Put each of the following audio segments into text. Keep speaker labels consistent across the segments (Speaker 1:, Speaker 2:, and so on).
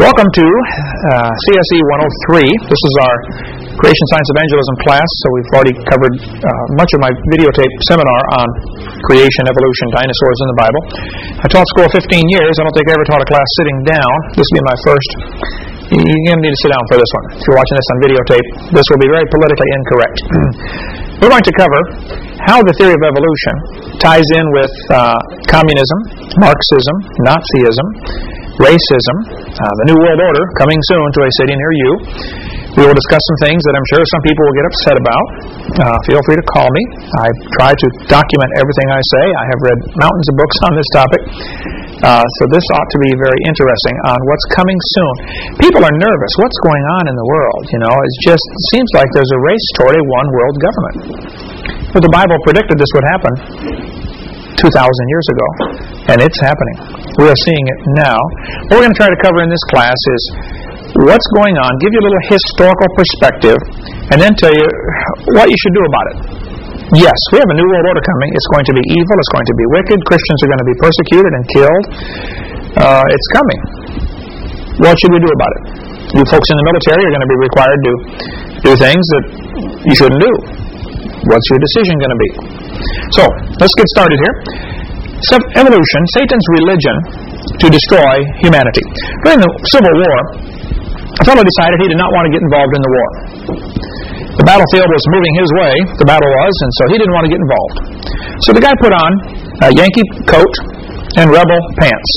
Speaker 1: Welcome to CSE 103. This is our Creation Science Evangelism class, so we've already covered much of my videotape seminar on creation, evolution, dinosaurs in the Bible. I taught school 15 years. I don't think I ever taught a class sitting down. This will be my first. You're going to need to sit down for this one. If you're watching this on videotape, this will be very politically incorrect. We're going to cover how the theory of evolution ties in with communism, Marxism, Nazism, racism, the New World Order coming soon to a city near you. We will discuss some things that I'm sure some people will get upset about. Feel free to call me. I try to document everything I say. I have read mountains of books on this topic. So this ought to be very interesting on what's coming soon. People are nervous. What's going on in the world? You know, it seems like there's a race toward a one world government. But the Bible predicted this would happen 2,000 years ago, and it's happening. We are seeing it now. What we're going to try to cover in this class is what's going on, give you a little historical perspective, and then tell you what you should do about it. Yes, we have a new world order coming. It's going to be evil. It's going to be wicked. Christians are going to be persecuted and killed. It's coming. What should we do about it? You folks in the military are going to be required to do things that you shouldn't do. What's your decision going to be? So, let's get started here. Evolution, Satan's religion to destroy humanity. During the Civil War, a fellow decided he did not want to get involved in the war. The battlefield was moving his way, the battle was, and so he didn't want to get involved. So the guy put on a Yankee coat and rebel pants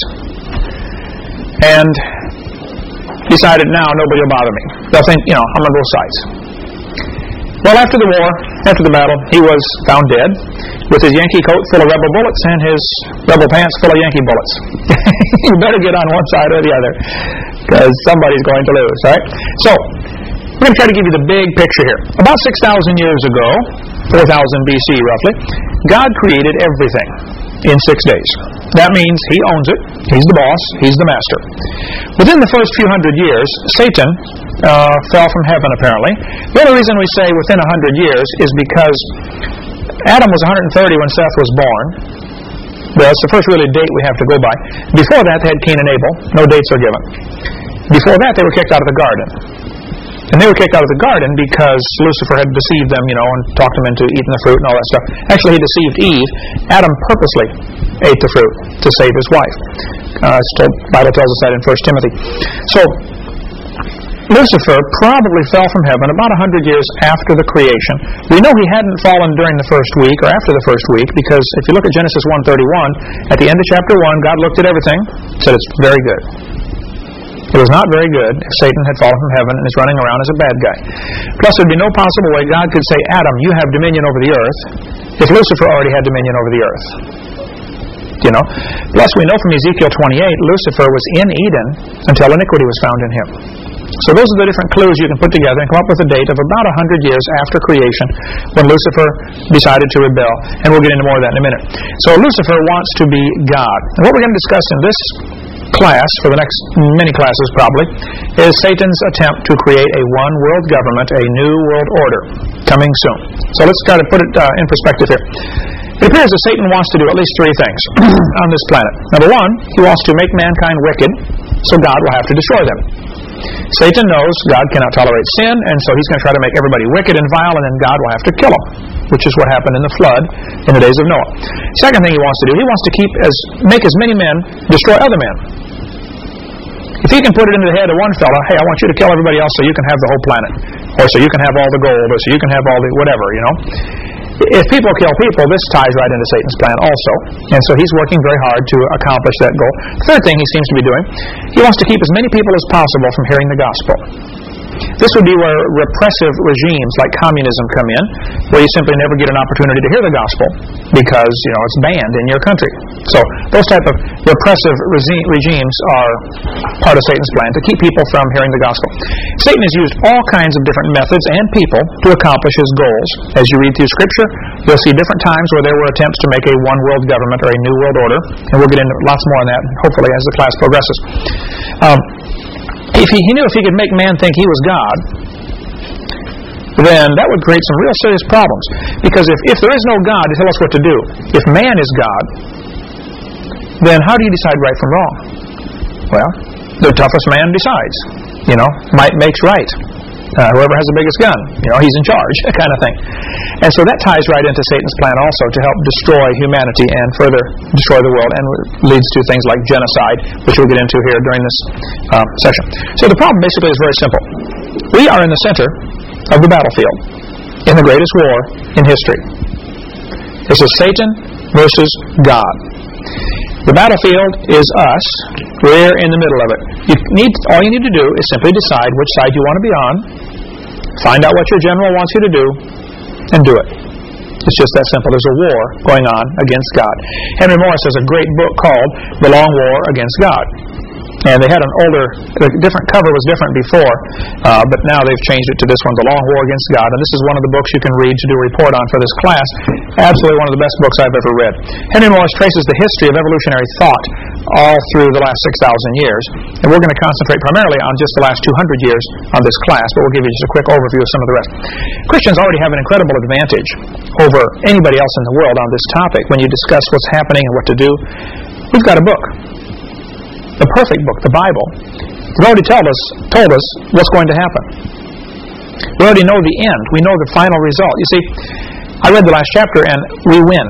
Speaker 1: and decided, now nobody will bother me. They'll think, I'm on both sides. Well, after the war, after the battle, he was found dead with his Yankee coat full of rebel bullets and his rebel pants full of Yankee bullets. You better get on one side or the other because somebody's going to lose, right? So, we're going to try to give you the big picture here. About 6,000 years ago, 4,000 BC roughly, God created everything in 6 days. That means He owns it. He's the boss. He's the master. Within the first few hundred years, Satan fell from heaven, apparently. The only reason we say within 100 years is because Adam was 130 when Seth was born. Well, it's the first really date we have to go by. Before that, they had Cain and Abel. No dates are given. Before that, they were kicked out of the garden. And they were kicked out of the garden because Lucifer had deceived them, and talked them into eating the fruit and all that stuff. Actually, he deceived Eve. Adam purposely ate the fruit to save his wife. The Bible tells us that in 1 Timothy. So, Lucifer probably fell from heaven about 100 years after the creation. We know he hadn't fallen during the first week or after the first week because if you look at Genesis 1:31, at the end of chapter 1, God looked at everything and said it's very good. It was not very good if Satan had fallen from heaven and is running around as a bad guy. Plus, there would be no possible way God could say, Adam, you have dominion over the earth, if Lucifer already had dominion over the earth. Plus, we know from Ezekiel 28, Lucifer was in Eden until iniquity was found in him. So those are the different clues you can put together and come up with a date of about 100 years after creation when Lucifer decided to rebel. And we'll get into more of that in a minute. So Lucifer wants to be God. And what we're going to discuss in this class, for the next many classes probably, is Satan's attempt to create a one-world government, a new world order, coming soon. So let's try to put it in perspective here. It appears that Satan wants to do at least three things on this planet. Number one, he wants to make mankind wicked, so God will have to destroy them. Satan knows God cannot tolerate sin, and so he's going to try to make everybody wicked and vile, and then God will have to kill them, which is what happened in the flood in the days of Noah. Second thing he wants to do, he wants to make as many men destroy other men. If he can put it into the head of one fellow, hey, I want you to kill everybody else so you can have the whole planet, or so you can have all the gold, or so you can have all the whatever, If people kill people, this ties right into Satan's plan also. And so he's working very hard to accomplish that goal. Third thing he seems to be doing, he wants to keep as many people as possible from hearing the gospel. This would be where repressive regimes like communism come in, where you simply never get an opportunity to hear the gospel because, it's banned in your country. So those type of repressive regimes are part of Satan's plan to keep people from hearing the gospel. Satan has used all kinds of different methods and people to accomplish his goals. As you read through Scripture, you'll see different times where there were attempts to make a one-world government or a new world order, and we'll get into lots more on that, hopefully, as the class progresses. If he knew if he could make man think he was God, then that would create some real serious problems. Because if there is no God to tell us what to do, if man is God, then how do you decide right from wrong? Well, the toughest man decides. Might makes right. Whoever has the biggest gun, he's in charge, that kind of thing. And so that ties right into Satan's plan also to help destroy humanity and further destroy the world, and leads to things like genocide, which we'll get into here during this session. So the problem basically is very simple. We are in the center of the battlefield in the greatest war in history. This is Satan versus God. The battlefield is us. We're in the middle of it. All you need to do is simply decide which side you want to be on, find out what your general wants you to do, and do it. It's just that simple. There's a war going on against God. Henry Morris has a great book called The Long War Against God. And they had the different cover was different before, but now they've changed it to this one, The Long War Against God. And this is one of the books you can read to do a report on for this class. Absolutely one of the best books I've ever read. Henry Morris traces the history of evolutionary thought all through the last 6,000 years. And we're going to concentrate primarily on just the last 200 years on this class, but we'll give you just a quick overview of some of the rest. Christians already have an incredible advantage over anybody else in the world on this topic when you discuss what's happening and what to do. We've got a book. The perfect book, the Bible. It's already told us what's going to happen. We already know the end. We know the final result. You see, I read the last chapter and we win.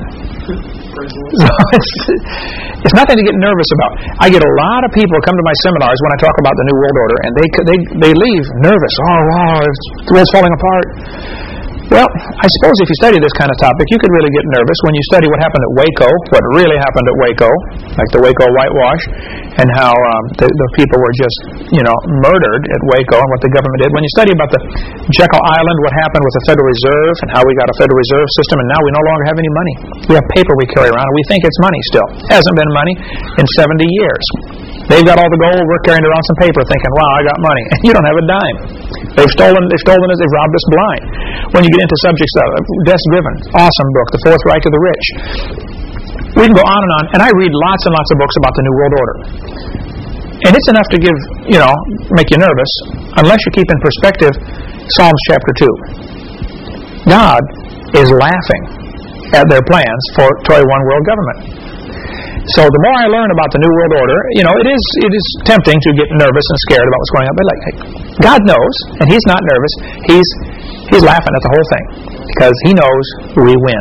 Speaker 1: So it's nothing to get nervous about. I get a lot of people come to my seminars when I talk about the New World Order, and they leave nervous. Oh, wow, the world's falling apart. Well, I suppose if you study this kind of topic, you could really get nervous when you study what happened at Waco, what really happened at Waco, like the Waco whitewash, and how the people were just, murdered at Waco, and what the government did. When you study about the Jekyll Island, what happened with the Federal Reserve, and how we got a Federal Reserve system, and now we no longer have any money. We have paper we carry around, and we think it's money still. It hasn't been money in 70 years. They've got all the gold, we're carrying around some paper thinking, wow, I got money. And you don't have a dime. They've stolen us, they've robbed us blind. When you get into subjects of Des Griven, awesome book, The Fourth Reich of the Rich. We can go on, and I read lots and lots of books about the New World Order. And it's enough to make you nervous, unless you keep in perspective Psalms chapter 2. God is laughing at their plans for a one world government. So the more I learn about the New World Order, it is tempting to get nervous and scared about what's going on. But God knows, and He's not nervous. He's laughing at the whole thing because He knows we win.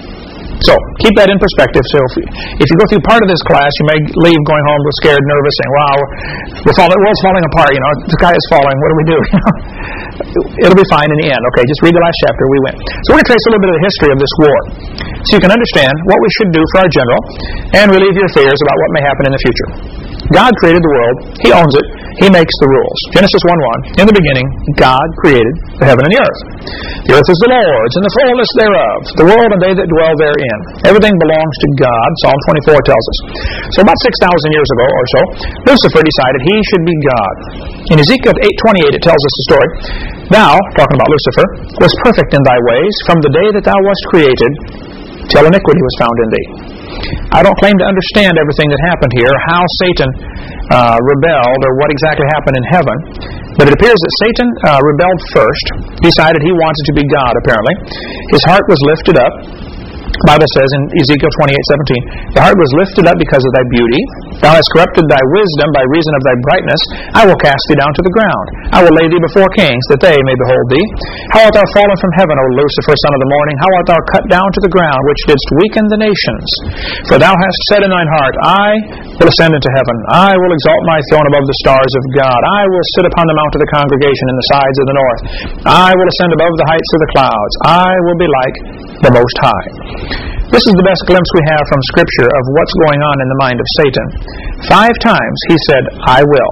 Speaker 1: So keep that in perspective. So if you go through part of this class, you may leave going home scared, nervous, saying, "Wow, the world's falling apart. The sky is falling. What do we do?" It'll be fine in the end. Okay, just read the last chapter. We win. So we're going to trace a little bit of the history of this war, so you can understand what we should do for our general, and relieve your fears about what may happen in the future. God created the world. He owns it. He makes the rules. Genesis 1:1. In the beginning, God created the heaven and the earth. The earth is the Lord's, and the fullness thereof, the world and they that dwell therein. Everything belongs to God. Psalm 24 tells us. So about 6,000 years ago or so, Lucifer decided he should be God. In Ezekiel 8:28, it tells us the story. Thou, talking about Lucifer, was perfect in thy ways from the day that thou wast created, till iniquity was found in thee. I don't claim to understand everything that happened here, how Satan rebelled, or what exactly happened in heaven. But it appears that Satan rebelled first, decided he wanted to be God, apparently. His heart was lifted up. The Bible says in Ezekiel 28:17, the heart was lifted up because of thy beauty. Thou hast corrupted thy wisdom by reason of thy brightness. I will cast thee down to the ground. I will lay thee before kings, that they may behold thee. How art thou fallen from heaven, O Lucifer, son of the morning? How art thou cut down to the ground, which didst weaken the nations? For thou hast said in thine heart, I will ascend into heaven. I will exalt my throne above the stars of God. I will sit upon the mount of the congregation in the sides of the north. I will ascend above the heights of the clouds. I will be like the Most High. This is the best glimpse we have from Scripture of what's going on in the mind of Satan. 5 times he said, I will.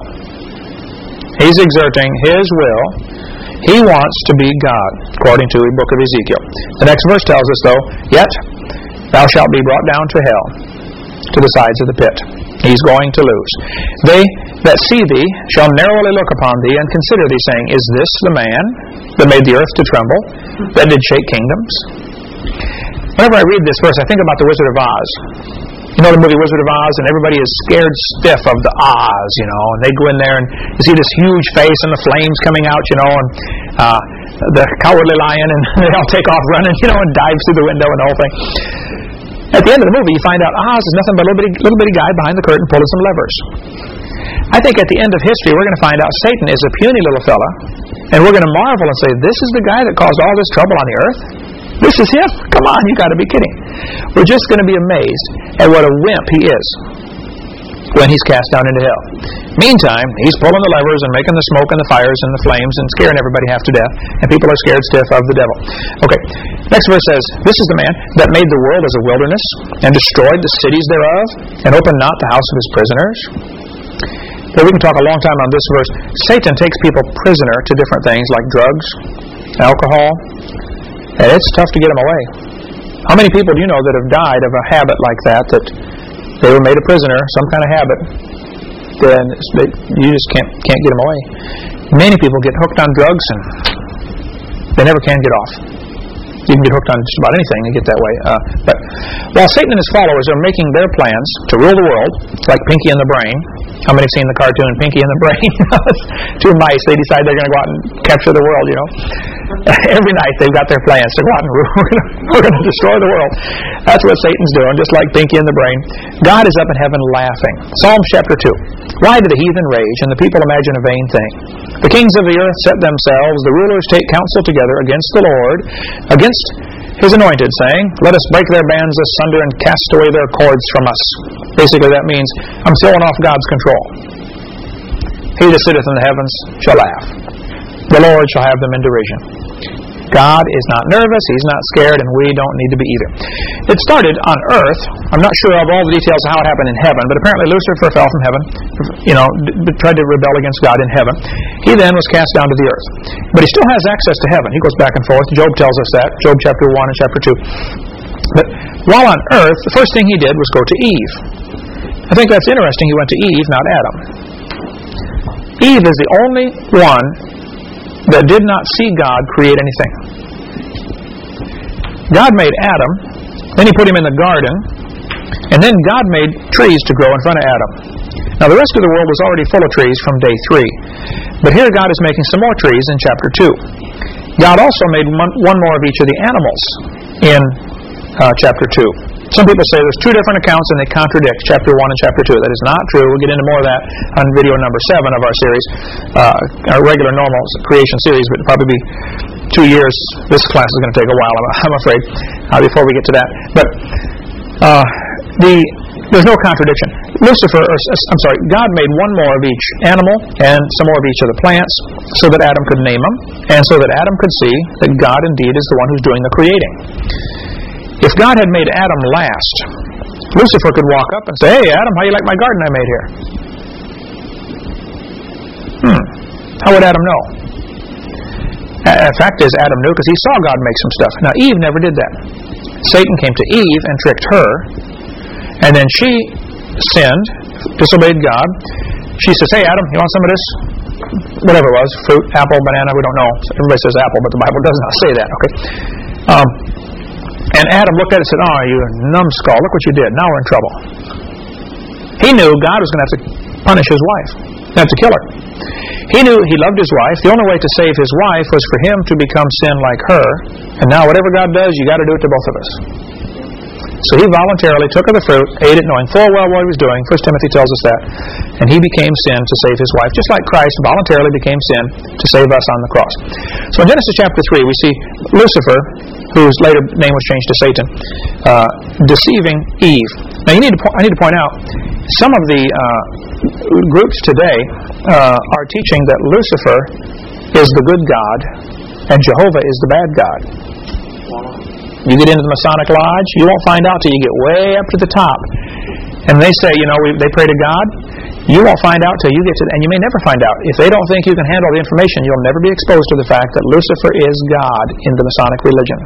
Speaker 1: He's exerting his will. He wants to be God, according to the book of Ezekiel. The next verse tells us, though, yet thou shalt be brought down to hell, to the sides of the pit. He's going to lose. They that see thee shall narrowly look upon thee and consider thee, saying, is this the man that made the earth to tremble, that did shake kingdoms? Whenever I read this verse, I think about the Wizard of Oz. You know the movie Wizard of Oz, and everybody is scared stiff of the Oz, and they go in there and you see this huge face and the flames coming out, and the cowardly lion, and they all take off running, and dive through the window and the whole thing. At the end of the movie, you find out Oz is nothing but a little bitty guy behind the curtain pulling some levers. I think at the end of history we're going to find out Satan is a puny little fella, and we're going to marvel and say, this is the guy that caused all this trouble on the earth? This is him? Come on, you got to be kidding. We're just going to be amazed at what a wimp he is when he's cast down into hell. Meantime, he's pulling the levers and making the smoke and the fires and the flames and scaring everybody half to death, and people are scared stiff of the devil. Okay, next verse says, this is the man that made the world as a wilderness and destroyed the cities thereof and opened not the house of his prisoners. Well, we can talk a long time on this verse. Satan takes people prisoner to different things like drugs, alcohol, and it's tough to get them away. How many people do you know that have died of a habit like that they were made a prisoner, some kind of habit, then you just can't get them away. Many people get hooked on drugs and they never can get off. You can get hooked on just about anything and get that way. But while Satan and his followers are making their plans to rule the world, like Pinky and the Brain. How many have seen the cartoon Pinky and the Brain? Two mice, they decide they're going to go out and capture the world, you know. Every night they've got their plans to go out and rule. We're going to destroy the world. That's what Satan's doing, just like Pinky and the Brain. God is up in heaven laughing. Psalm chapter 2. Why do the heathen rage and the people imagine a vain thing? The kings of the earth set themselves, the rulers take counsel together against the Lord, against His anointed, saying, let us break their bands asunder and cast away their cords from us. Basically that means, I'm throwing off God's control. He that sitteth in the heavens shall laugh. The Lord shall have them in derision. God is not nervous, He's not scared, and we don't need to be either. It started on earth. I'm not sure of all the details of how it happened in heaven, but apparently Lucifer fell from heaven, tried to rebel against God in heaven. He then was cast down to the earth. But he still has access to heaven. He goes back and forth. Job tells us that, Job chapter 1 and chapter 2. But while on earth, the first thing he did was go to Eve. I think that's interesting. He went to Eve, not Adam. Eve is the only one that did not see God create anything. God made Adam, then He put him in the garden, and then God made trees to grow in front of Adam. Now the rest of the world was already full of trees from day 3. But here God is making some more trees in chapter 2. God also made one more of each of the animals in chapter 2. Some people say there's 2 different accounts and they contradict chapter 1 and chapter 2. That is not true. We'll get into more of that on video number 7 of our series, our regular normal creation series, but it'll probably be 2 years. This class is going to take a while, I'm afraid, before we get to that. But there's no contradiction. God made one more of each animal and some more of each of the plants so that Adam could name them and so that Adam could see that God indeed is the one who's doing the creating. If God had made Adam last, Lucifer could walk up and say, hey, Adam, how you like my garden I made here? How would Adam know? The fact is, Adam knew because he saw God make some stuff. Now, Eve never did that. Satan came to Eve and tricked her, and then she sinned, disobeyed God. She says, hey, Adam, you want some of this? Whatever it was, fruit, apple, banana, we don't know. Everybody says apple, but the Bible does not say that, okay? And Adam looked at it and said, oh, you numbskull, look what you did. Now we're in trouble. He knew God was going to have to punish his wife, have to kill her. He knew he loved his wife. The only way to save his wife was for him to become sin like her. And now whatever God does, you got to do it to both of us. So he voluntarily took of the fruit, ate it, knowing full well what he was doing. 1 Timothy tells us that. And he became sin to save his wife, just like Christ voluntarily became sin to save us on the cross. So in Genesis chapter 3, we see Lucifer, whose later name was changed to Satan, deceiving Eve. Now I need to point out, some of the groups today are teaching that Lucifer is the good God and Jehovah is the bad God. You get into the Masonic Lodge, you won't find out till you get way up to the top. And they say, they pray to God. You won't find out till you get to, and you may never find out. If they don't think you can handle the information, you'll never be exposed to the fact that Lucifer is God in the Masonic religion.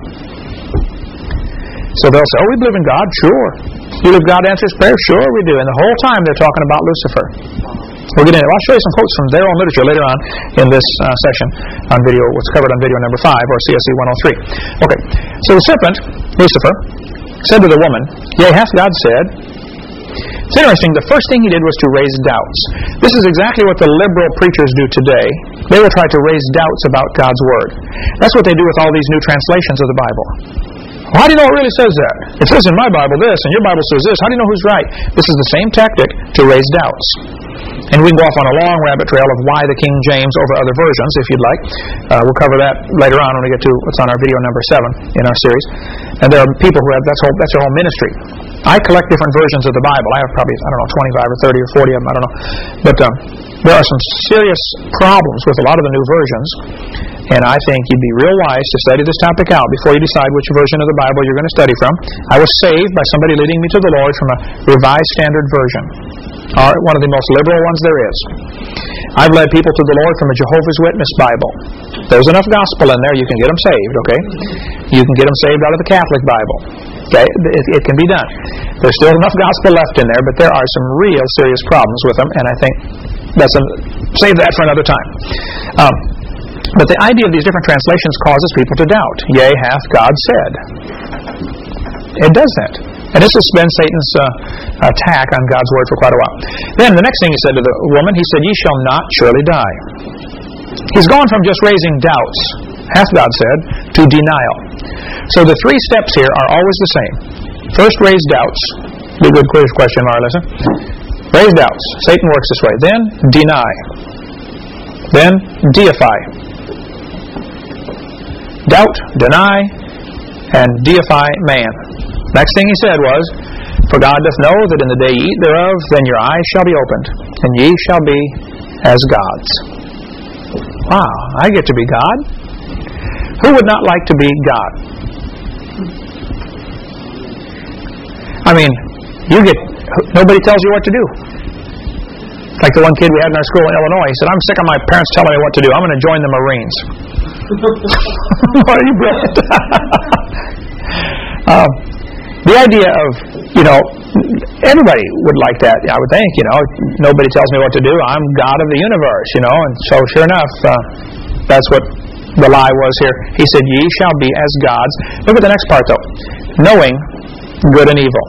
Speaker 1: So they'll say, oh, we believe in God. Sure. You believe God answers prayer? Sure we do. And the whole time they're talking about Lucifer. We'll get into it. I'll show you some quotes from their own literature later on in this session on video, what's covered on video number 5, or CSE 103. Okay, so the serpent, Lucifer, said to the woman, yea, hath God said. It's interesting, the first thing he did was to raise doubts. This is exactly what the liberal preachers do today. They will try to raise doubts about God's Word. That's what they do with all these new translations of the Bible. Well, how do you know it really says that? It says in my Bible this, and your Bible says this. How do you know who's right? This is the same tactic to raise doubts. And we can go off on a long rabbit trail of why the King James over other versions, if you'd like. We'll cover that later on when we get to what's on our video number 7 in our series. And there are people who have, that's their whole ministry. I collect different versions of the Bible. I have probably, 25 or 30 or 40 of them, I don't know. But there are some serious problems with a lot of the new versions. And I think you'd be real wise to study this topic out before you decide which version of the Bible you're going to study from. I was saved by somebody leading me to the Lord from a Revised Standard Version, one of the most liberal ones there is. I've led people to the Lord from a Jehovah's Witness Bible. There's enough gospel in there, you can get them saved, okay? You can get them saved out of the Catholic Bible. Okay? It can be done. There's still enough gospel left in there, but there are some real serious problems with them, and I think save that for another time. But the idea of these different translations causes people to doubt. Yea, hath God said. It does that. And this has been Satan's attack on God's Word for quite a while. Then the next thing he said to the woman, he said, ye shall not surely die. He's gone from just raising doubts, hath God said, to denial. So the 3 steps here are always the same. First, raise doubts. Be a good question, Mara, listen. Raise doubts. Satan works this way. Then, deny. Then, deify. Doubt, deny, and deify man. Next thing he said was, for God doth know that in the day ye eat thereof, then your eyes shall be opened, and ye shall be as gods. Wow, I get to be God? Who would not like to be God? I mean, nobody tells you what to do. Like the one kid we had in our school in Illinois, he said, I'm sick of my parents telling me what to do. I'm going to join the Marines. Are you brilliant? The idea of, everybody would like that, I would think, nobody tells me what to do. I'm God of the universe, and so sure enough, that's what the lie was here. He said, ye shall be as gods. Look at the next part, though. Knowing good and evil.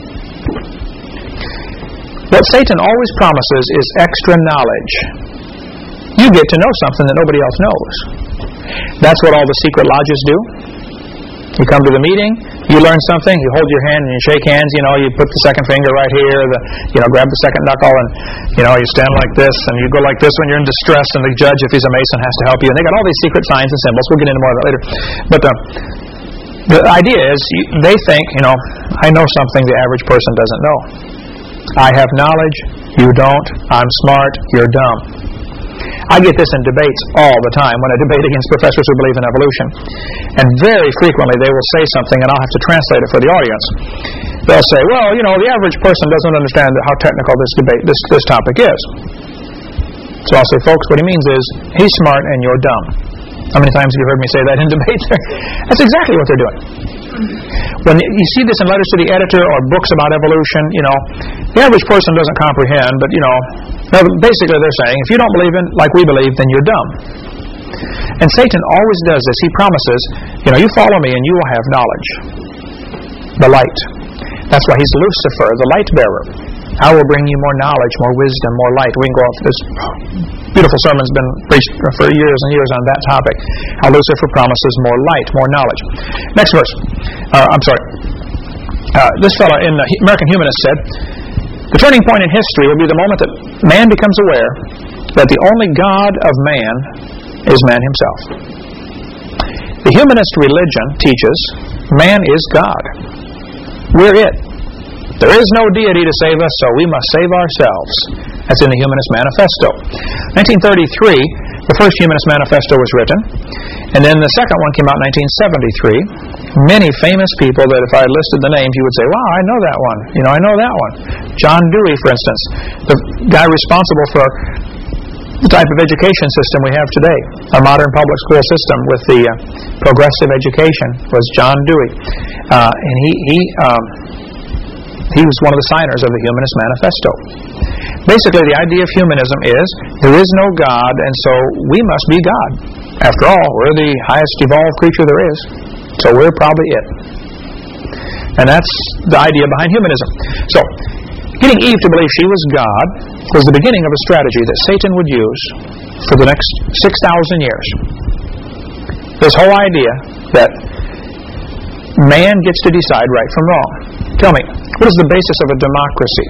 Speaker 1: What Satan always promises is extra knowledge. You get to know something that nobody else knows. That's what all the secret lodges do. You come to the meeting, you learn something, you hold your hand and you shake hands, you put the second finger right here, grab the second knuckle, and, you stand like this, and you go like this when you're in distress, and the judge, if he's a Mason, has to help you. And they got all these secret signs and symbols. We'll get into more of that later. But the idea is, they think, I know something the average person doesn't know. I have knowledge, you don't. I'm smart, you're dumb. I get this in debates all the time when I debate against professors who believe in evolution. And very frequently they will say something and I'll have to translate it for the audience. They'll say, well, the average person doesn't understand how technical this topic is. So I'll say, folks, what he means is, he's smart and you're dumb. How many times have you heard me say that in debates? That's exactly what they're doing. When you see this in letters to the editor or books about evolution, the average person doesn't comprehend, but, basically they're saying, if you don't believe in like we believe, then you're dumb. And Satan always does this. He promises, you follow me and you will have knowledge. The light. That's why he's Lucifer, the light bearer. I will bring you more knowledge, more wisdom, more light. We can go off this beautiful sermon's been preached for years and years on that topic. How Lucifer promises more light, more knowledge. Next verse. This fellow in American Humanist said, the turning point in history will be the moment that man becomes aware that the only God of man is man himself. The humanist religion teaches man is God. We're it. There is no deity to save us, so we must save ourselves. That's in the Humanist Manifesto. 1933, the first Humanist Manifesto was written, and then the second one came out in 1973. Many famous people that if I listed the names, you would say, wow, I know that one. I know that one. John Dewey, for instance, the guy responsible for the type of education system we have today. Our modern public school system with the progressive education was John Dewey. And he was one of the signers of the Humanist Manifesto. Basically, the idea of humanism is there is no God, and so we must be God. After all, we're the highest evolved creature there is, so we're probably it. And that's the idea behind humanism. So, getting Eve to believe she was God was the beginning of a strategy that Satan would use for the next 6,000 years. This whole idea that Man gets to decide right from wrong. Tell me, what is the basis of a democracy?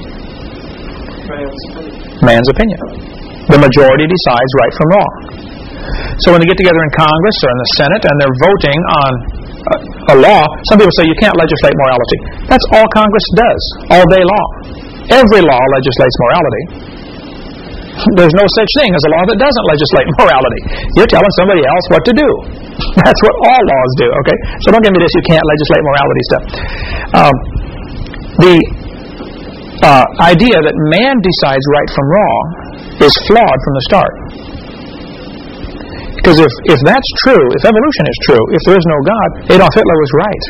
Speaker 1: Man's opinion. The majority decides right from wrong. So when they get together in Congress or in the Senate and they're voting on a law, some people say you can't legislate morality. That's all Congress does, all day long. Every law legislates morality. There's no such thing as a law that doesn't legislate morality. You're telling somebody else what to do. That's what all laws do, okay? So don't give me this, you can't legislate morality stuff. The idea that man decides right from wrong is flawed from the start. Because if that's true, if evolution is true, if there is no God, Adolf Hitler was right.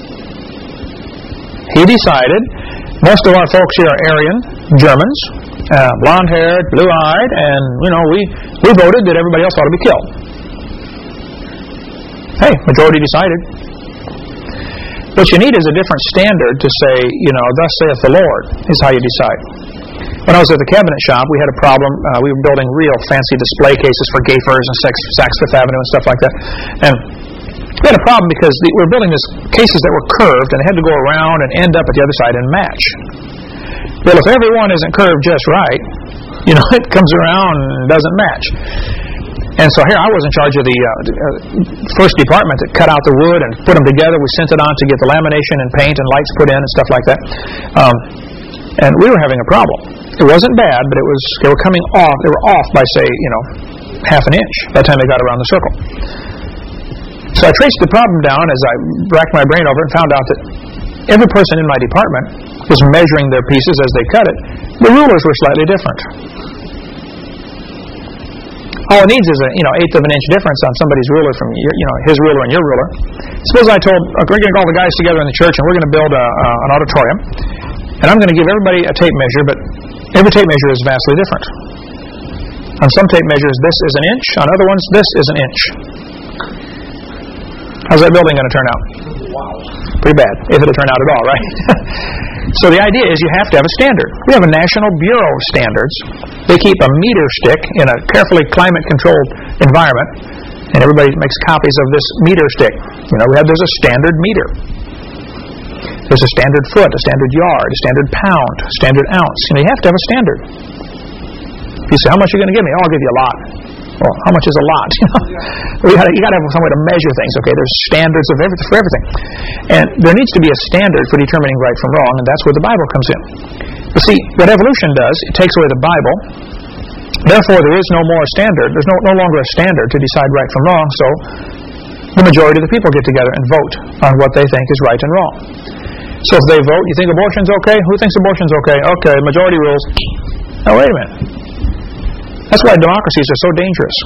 Speaker 1: He decided, most of our folks here are Aryan, Germans, blonde-haired, blue-eyed, and, we voted that everybody else ought to be killed. Hey, majority decided. What you need is a different standard to say, thus saith the Lord, is how you decide. When I was at the cabinet shop, we had a problem. We were building real fancy display cases for Gayfers and Saks Fifth Avenue and stuff like that. And we had a problem because we were building these cases that were curved and they had to go around and end up at the other side and match. Well, if every one isn't curved just right, it comes around and doesn't match. And so here I was in charge of the first department that cut out the wood and put them together. We sent it on to get the lamination and paint and lights put in and stuff like that. And we were having a problem. It wasn't bad, but they were coming off. They were off by, say, half an inch by the time they got around the circle. So I traced the problem down as I racked my brain over it and found out that every person in my department was measuring their pieces as they cut it. The rulers were slightly different. All it needs is an eighth of an inch difference on somebody's ruler from his ruler and your ruler. Suppose I told, we're going to get all the guys together in the church and we're going to build an auditorium, and I'm going to give everybody a tape measure, but every tape measure is vastly different. On some tape measures, this is an inch. On other ones, this is an inch. How's that building going to turn out?
Speaker 2: Wow.
Speaker 1: Pretty bad, if it'll turn out at all, right? So the idea is you have to have a standard. We have a National Bureau of Standards. They keep a meter stick in a carefully climate-controlled environment, and everybody makes copies of this meter stick. There's a standard meter. There's a standard foot, a standard yard, a standard pound, a standard ounce. You have to have a standard. If you say, how much are you going to give me? Oh, I'll give you a lot. Well, how much is a lot? You got to have some way to measure things. Okay, there's standards of everything for everything, and there needs to be a standard for determining right from wrong, and that's where the Bible comes in. You see, what evolution does, it takes away the Bible. Therefore, there is no more standard. There's no longer a standard to decide right from wrong. So, the majority of the people get together and vote on what they think is right and wrong. So, if they vote, you think abortion's okay? Who thinks abortion's okay? Okay, majority rules. Now, wait a minute. That's why democracies are so dangerous.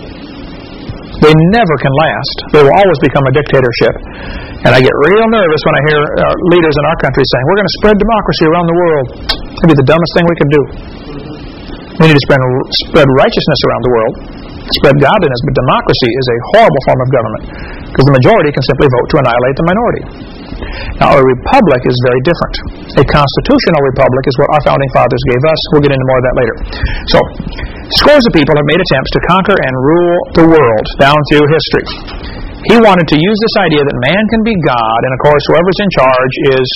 Speaker 1: They never can last. They will always become a dictatorship. And I get real nervous when I hear leaders in our country saying, we're going to spread democracy around the world. It'd be the dumbest thing we could do. We need to spread righteousness around the world, spread godliness, but democracy is a horrible form of government because the majority can simply vote to annihilate the minority. Now, a republic is very different. A constitutional republic is what our founding fathers gave us. We'll get into more of that later. So, scores of people have made attempts to conquer and rule the world down through history. He wanted to use this idea that man can be God, and of course, whoever's in charge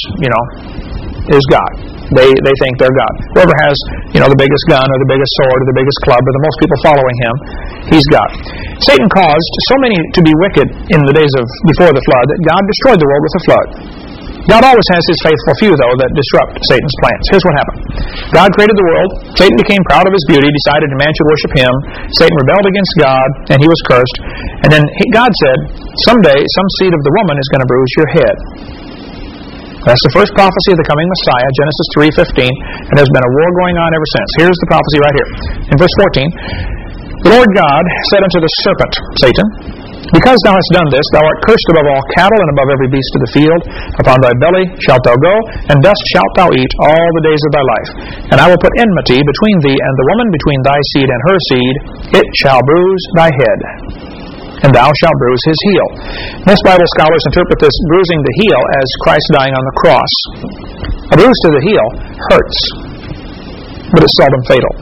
Speaker 1: is God. They think they're God. Whoever has, the biggest gun or the biggest sword or the biggest club or the most people following him, he's God. Satan caused so many to be wicked in the days of before the flood that God destroyed the world with a flood. God always has his faithful few, though, that disrupt Satan's plans. Here's what happened. God created the world. Satan became proud of his beauty, decided man should worship him. Satan rebelled against God, and he was cursed. And then God said, someday some seed of the woman is going to bruise your head. That's the first prophecy of the coming Messiah, Genesis 3:15, and there's been a war going on ever since. Here's the prophecy right here. In verse 14, the Lord God said unto the serpent, Satan, because thou hast done this, thou art cursed above all cattle and above every beast of the field. Upon thy belly shalt thou go, and dust shalt thou eat all the days of thy life. And I will put enmity between thee and the woman, between thy seed and her seed. It shall bruise thy head, and thou shalt bruise his heel. Most Bible scholars interpret this bruising the heel as Christ dying on the cross. A bruise to the heel hurts, but it's seldom fatal.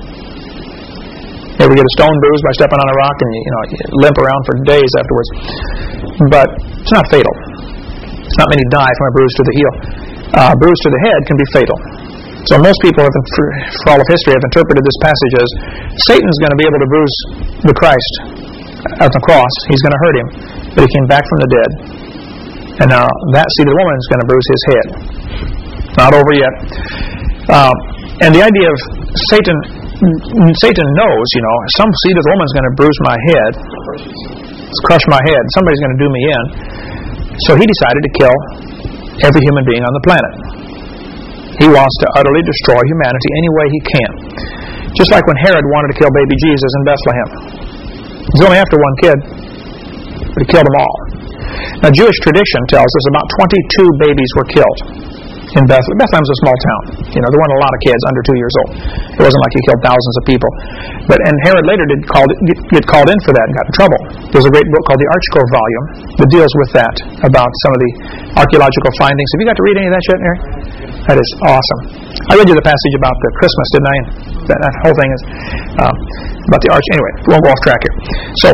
Speaker 1: You ever get a stone bruise by stepping on a rock and you limp around for days afterwards? But it's not fatal. Not many die from a bruise to the heel. Bruise to the head can be fatal. So most people, for all of history, have interpreted this passage as Satan's going to be able to bruise the Christ at the cross. He's going to hurt him. But he came back from the dead. And now that seed of the woman is going to bruise his head. Not over yet. And the idea of Satan knows, some seed of the woman is going to bruise my head, crush my head. Somebody's going to do me in. So he decided to kill every human being on the planet. He wants to utterly destroy humanity any way he can. Just like when Herod wanted to kill baby Jesus in Bethlehem. He's only after one kid, but he killed them all. Now, Jewish tradition tells us about 22 babies were killed in Bethlehem. Bethlehem's a small town. There weren't a lot of kids under 2 years old. It wasn't like he killed thousands of people. And Herod later did get called in for that and got in trouble. There's a great book called the Archcove volume that deals with that, about some of the archaeological findings. Have you got to read any of that yet, Mary? That is awesome. I read you the passage about the Christmas, didn't I? That whole thing is about the arch. Anyway, we won't go off track here. So,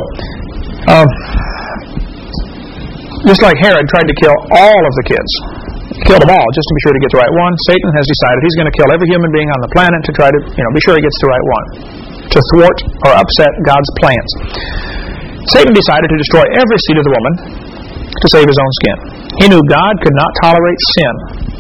Speaker 1: just like Herod tried to kill all of the kids, killed them all just to be sure to get the right one, Satan has decided he's going to kill every human being on the planet to try to, be sure he gets the right one, to thwart or upset God's plans. Satan decided to destroy every seed of the woman to save his own skin. He knew God could not tolerate sin.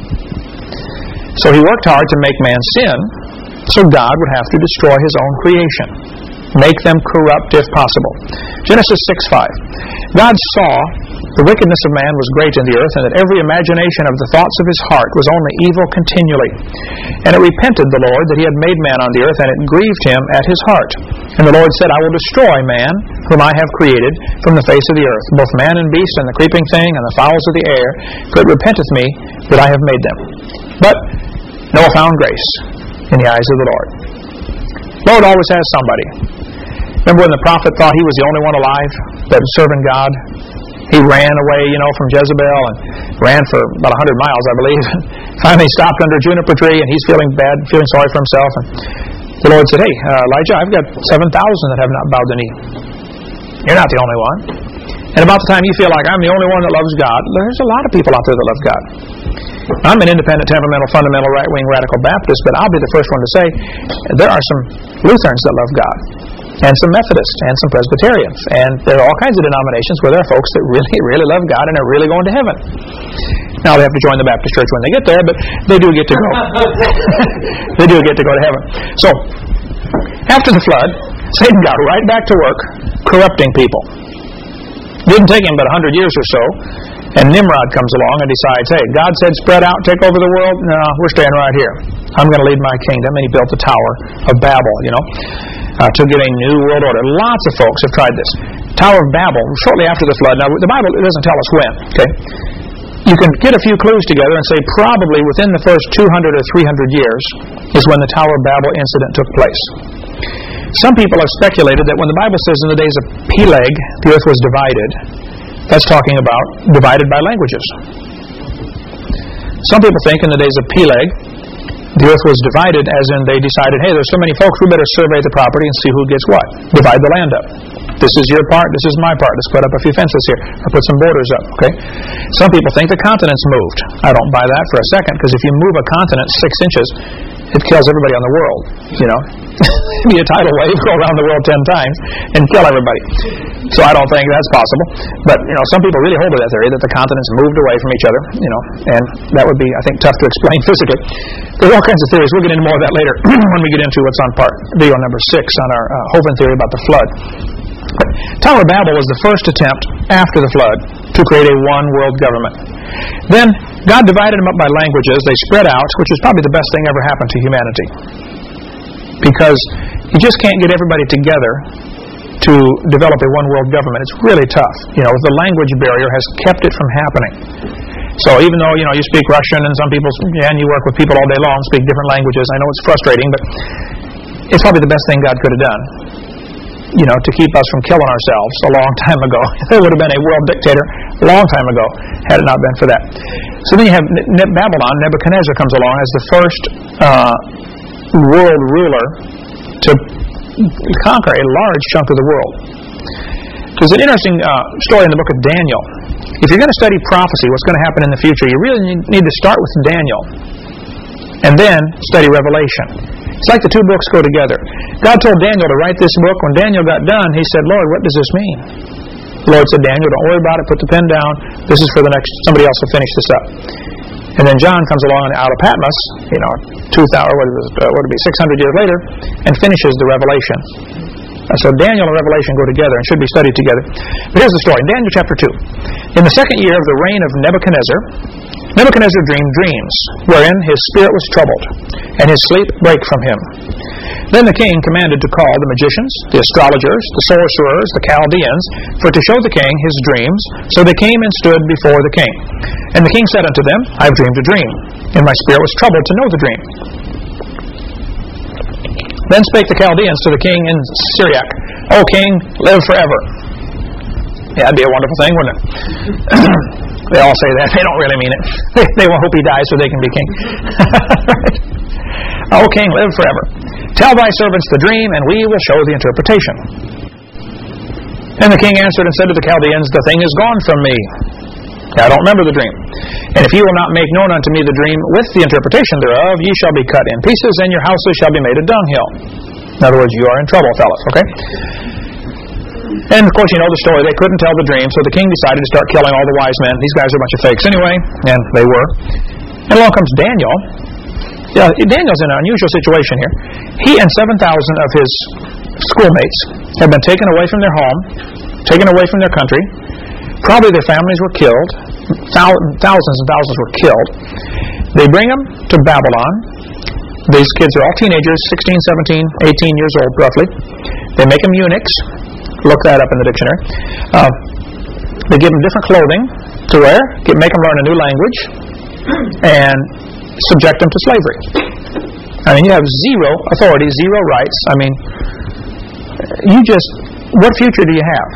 Speaker 1: So he worked hard to make man sin, so God would have to destroy his own creation, make them corrupt if possible. Genesis 6:5. God saw the wickedness of man was great in the earth, and that every imagination of the thoughts of his heart was only evil continually. And it repented the Lord that he had made man on the earth, and it grieved him at his heart. And the Lord said, I will destroy man, whom I have created, from the face of the earth, both man and beast, and the creeping thing, and the fowls of the air, for it repenteth me that I have made them. But Noah found grace in the eyes of the Lord. Lord always has somebody. Remember when the prophet thought he was the only one alive that was serving God? He ran away, from Jezebel, and ran for about 100 miles, I believe. Finally stopped under a juniper tree, and he's feeling bad, feeling sorry for himself. And the Lord said, hey, Elijah, I've got 7,000 that have not bowed the knee. You're not the only one. And about the time you feel like I'm the only one that loves God, there's a lot of people out there that love God. I'm an independent, temperamental, fundamental, right-wing, radical Baptist, but I'll be the first one to say there are some Lutherans that love God, and some Methodists, and some Presbyterians, and there are all kinds of denominations where there are folks that really, really love God and are really going to heaven. Now they have to join the Baptist church when they get there, but they do get to go. They do get to go to heaven. So, after the flood, Satan got right back to work corrupting people. Didn't take him but 100 years or so. And Nimrod comes along and decides, hey, God said spread out, take over the world. No, we're staying right here. I'm going to lead my kingdom. And he built the Tower of Babel, to get a new world order. Lots of folks have tried this. Tower of Babel, shortly after the flood. Now, the Bible doesn't tell us when, okay? You can get a few clues together and say probably within the first 200 or 300 years is when the Tower of Babel incident took place. Some people have speculated that when the Bible says in the days of Peleg, the earth was divided, that's talking about divided by languages. Some people think in the days of Peleg, the earth was divided as in they decided, hey, there's so many folks, we better survey the property and see who gets what. Divide the land up. This is your part, this is my part. Let's put up a few fences here, or put some borders up, okay? Some people think the continents moved. I don't buy that for a second, because if you move a continent 6 inches, it kills everybody on the world, It'd be a tidal wave, go around the world 10 times, and kill everybody. So I don't think that's possible. But, some people really hold to that theory that the continents moved away from each other, and that would be, I think, tough to explain physically. There's all kinds of theories. We'll get into more of that later when we get into what's on video number 6 on our Hovind theory about the flood. Tower of Babel was the first attempt after the flood to create a one-world government. Then God divided them up by languages. They spread out, which was probably the best thing ever happened to humanity. Because you just can't get everybody together to develop a one-world government. It's really tough. The language barrier has kept it from happening. So even though, you speak Russian and some people, and you work with people all day long, speak different languages, I know it's frustrating, but it's probably the best thing God could have done. To keep us from killing ourselves a long time ago. There would have been a world dictator a long time ago had it not been for that. So then you have Babylon. Nebuchadnezzar comes along as the first world ruler to conquer a large chunk of the world. There's an interesting story in the book of Daniel If you're going to study prophecy, what's going to happen in the future, you really need to start with Daniel and then study Revelation. It's like the two books go together. God told Daniel to write this book. When Daniel got done, he said, Lord, what does this mean? The Lord said, Daniel, don't worry about it. Put the pen down. This is for the next, somebody else will finish this up. And then John comes along out of Patmos, 600 years later, and finishes the Revelation. So Daniel and Revelation go together and should be studied together. But here's the story. Daniel chapter 2. In the second year of the reign of Nebuchadnezzar, Nebuchadnezzar dreamed dreams, wherein his spirit was troubled, and his sleep brake from him. Then the king commanded to call the magicians, the astrologers, the sorcerers, the Chaldeans, for to show the king his dreams. So they came and stood before the king. And the king said unto them, I have dreamed a dream, and my spirit was troubled to know the dream. Then spake the Chaldeans to the king in Syriac, O king, live forever. Yeah, that'd be a wonderful thing, wouldn't it? They all say that. They don't really mean it. They will hope he dies so they can be king. Right? O king, live forever. Tell thy servants the dream, and we will show the interpretation. And the king answered and said to the Chaldeans, The thing is gone from me. I don't remember the dream. And if ye will not make known unto me the dream with the interpretation thereof, ye shall be cut in pieces, and your houses shall be made a dunghill. In other words, you are in trouble, fellas, okay? And of course, you know the story. They couldn't tell the dream, so the king decided to start killing all the wise men. These guys are a bunch of fakes anyway, and they were. And along comes Daniel. Daniel's in an unusual situation here. He and 7,000 of his schoolmates have been taken away from their home, taken away from their country. Probably their families were killed. Thousands and thousands were killed. They bring them to Babylon. These kids are all teenagers, 16, 17, 18 years old roughly. They make them eunuchs. Look that up in the dictionary. They give them different clothing to wear, make them learn a new language, and subject them to slavery. I mean, you have zero authority, zero rights. I mean, what future do you have?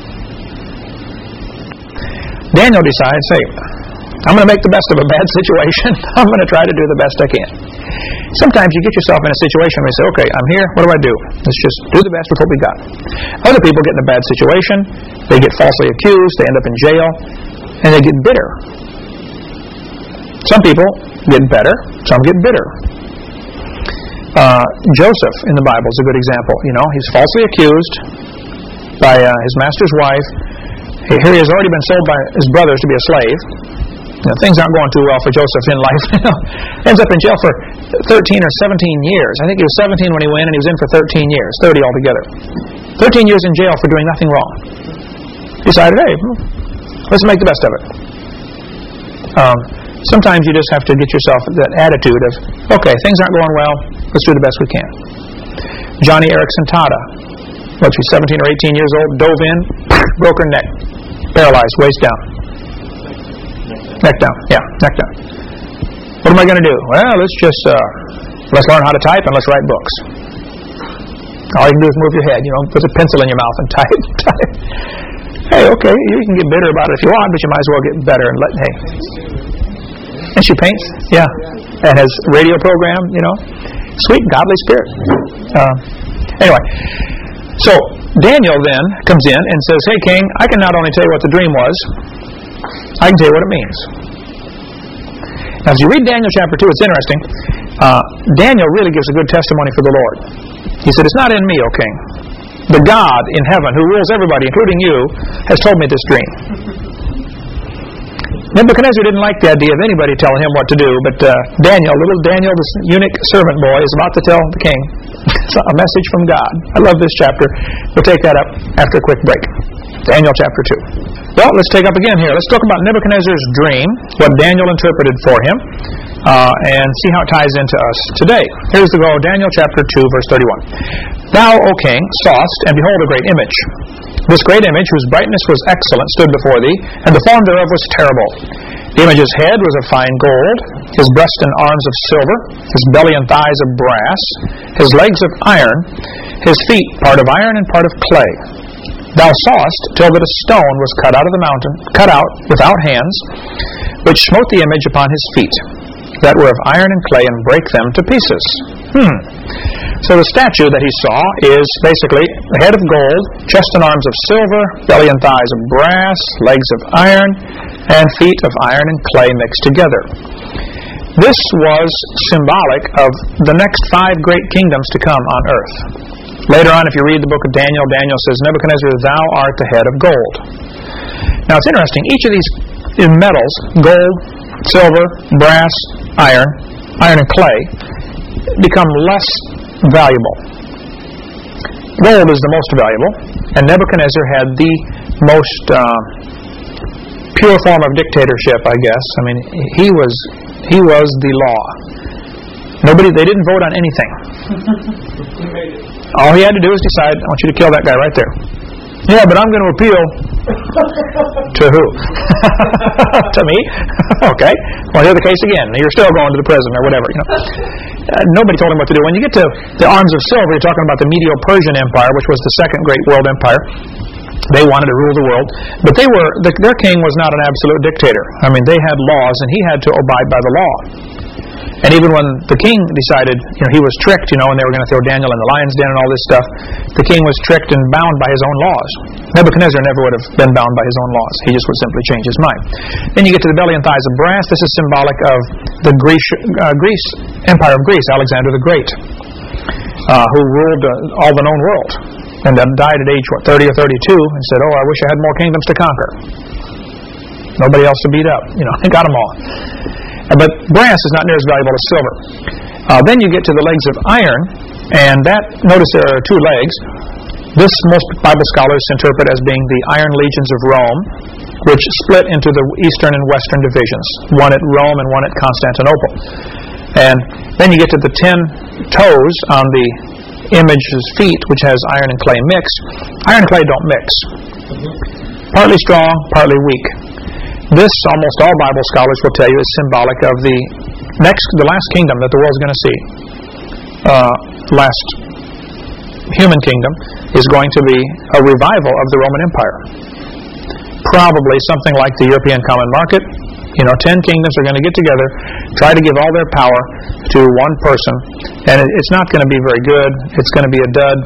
Speaker 1: Daniel decides, hey, I'm going to make the best of a bad situation. I'm going to try to do the best I can. Sometimes you get yourself in a situation where you say, okay, I'm here, what do I do? Let's just do the best with what we got. Other people get in a bad situation, they get falsely accused, they end up in jail, and they get bitter. Some people get better, some get bitter. Joseph in the Bible is a good example. He's falsely accused by his master's wife. Here he has already been sold by his brothers to be a slave. Things aren't going too well for Joseph in life. Ends up in jail for 13 or 17 years. I think he was 17 when he went, and he was in for 13 years, 30 altogether. 13 years in jail for doing nothing wrong. Decided, hey, let's make the best of it. Sometimes you just have to get yourself that attitude of, okay, things aren't going well, let's do the best we can. Johnny Erickson Tada, she's 17 or 18 years old, dove in, broke her neck, paralyzed, waist down. Neck down. What am I going to do? Well, let's learn how to type and let's write books. All you can do is move your head, put a pencil in your mouth and type. Hey, okay, you can get bitter about it if you want, but you might as well get better and And she paints, and has a radio program, sweet, godly spirit. Anyway, so Daniel then comes in and says, hey, king, I can not only tell you what the dream was, I can tell you what it means. Now, as you read Daniel chapter 2, it's interesting. Daniel really gives a good testimony for the Lord. He said, it's not in me, O king. The God in heaven, who rules everybody, including you, has told me this dream. Nebuchadnezzar didn't like the idea of anybody telling him what to do, but little Daniel, this eunuch servant boy, is about to tell the king a message from God. I love this chapter. We'll take that up after a quick break. Daniel chapter 2. Well, let's take up again here. Let's talk about Nebuchadnezzar's dream, what Daniel interpreted for him, and see how it ties into us today. Here's the go. Daniel chapter 2, verse 31. Thou, O king, sawest, and behold a great image. This great image, whose brightness was excellent, stood before thee, and the form thereof was terrible. The image's head was of fine gold, his breast and arms of silver, his belly and thighs of brass, his legs of iron, his feet part of iron and part of clay. Thou sawest till that a stone was cut out of the mountain, cut out without hands, which smote the image upon his feet, that were of iron and clay, and brake them to pieces. So the statue that he saw is basically a head of gold, chest and arms of silver, belly and thighs of brass, legs of iron, and feet of iron and clay mixed together. This was symbolic of the next 5 great kingdoms to come on earth. Later on, if you read the book of Daniel, Daniel says, Nebuchadnezzar, thou art the head of gold. Now it's interesting, each of these metals, gold, silver, brass, iron and clay, become less valuable. Gold is the most valuable, and Nebuchadnezzar had the most pure form of dictatorship, I guess. I mean, he was the law. They didn't vote on anything. All he had to do was decide, I want you to kill that guy right there. Yeah, but I'm going to appeal to who? To me? Okay. Well, here's the case again. You're still going to the prison or whatever. Nobody told him what to do. When you get to the arms of silver, you're talking about the Medo-Persian Empire, which was the second great world empire. They wanted to rule the world, but their king was not an absolute dictator. I mean, they had laws, and he had to abide by the law. And even when the king decided, he was tricked, and they were going to throw Daniel in the lion's den and all this stuff, the king was tricked and bound by his own laws. Nebuchadnezzar never would have been bound by his own laws. He just would simply change his mind. Then you get to the belly and thighs of brass. This is symbolic of the Empire of Greece, Alexander the Great, who ruled all the known world, and then died at age 30 or 32, and said, I wish I had more kingdoms to conquer. Nobody else to beat up. I got them all. But brass is not near as valuable as silver. Then you get to the legs of iron, and notice there are 2 legs. This most Bible scholars interpret as being the iron legions of Rome, which split into the eastern and western divisions, one at Rome and one at Constantinople. And then you get to the 10 toes on the image's feet, which has iron and clay mixed. Iron and clay don't mix. Partly strong, partly weak. This, almost all Bible scholars will tell you, is symbolic of the last kingdom that the world's going to see. Last human kingdom is going to be a revival of the Roman Empire. Probably something like the European Common Market. 10 kingdoms are going to get together, try to give all their power to one person, and it's not going to be very good. It's going to be a dud.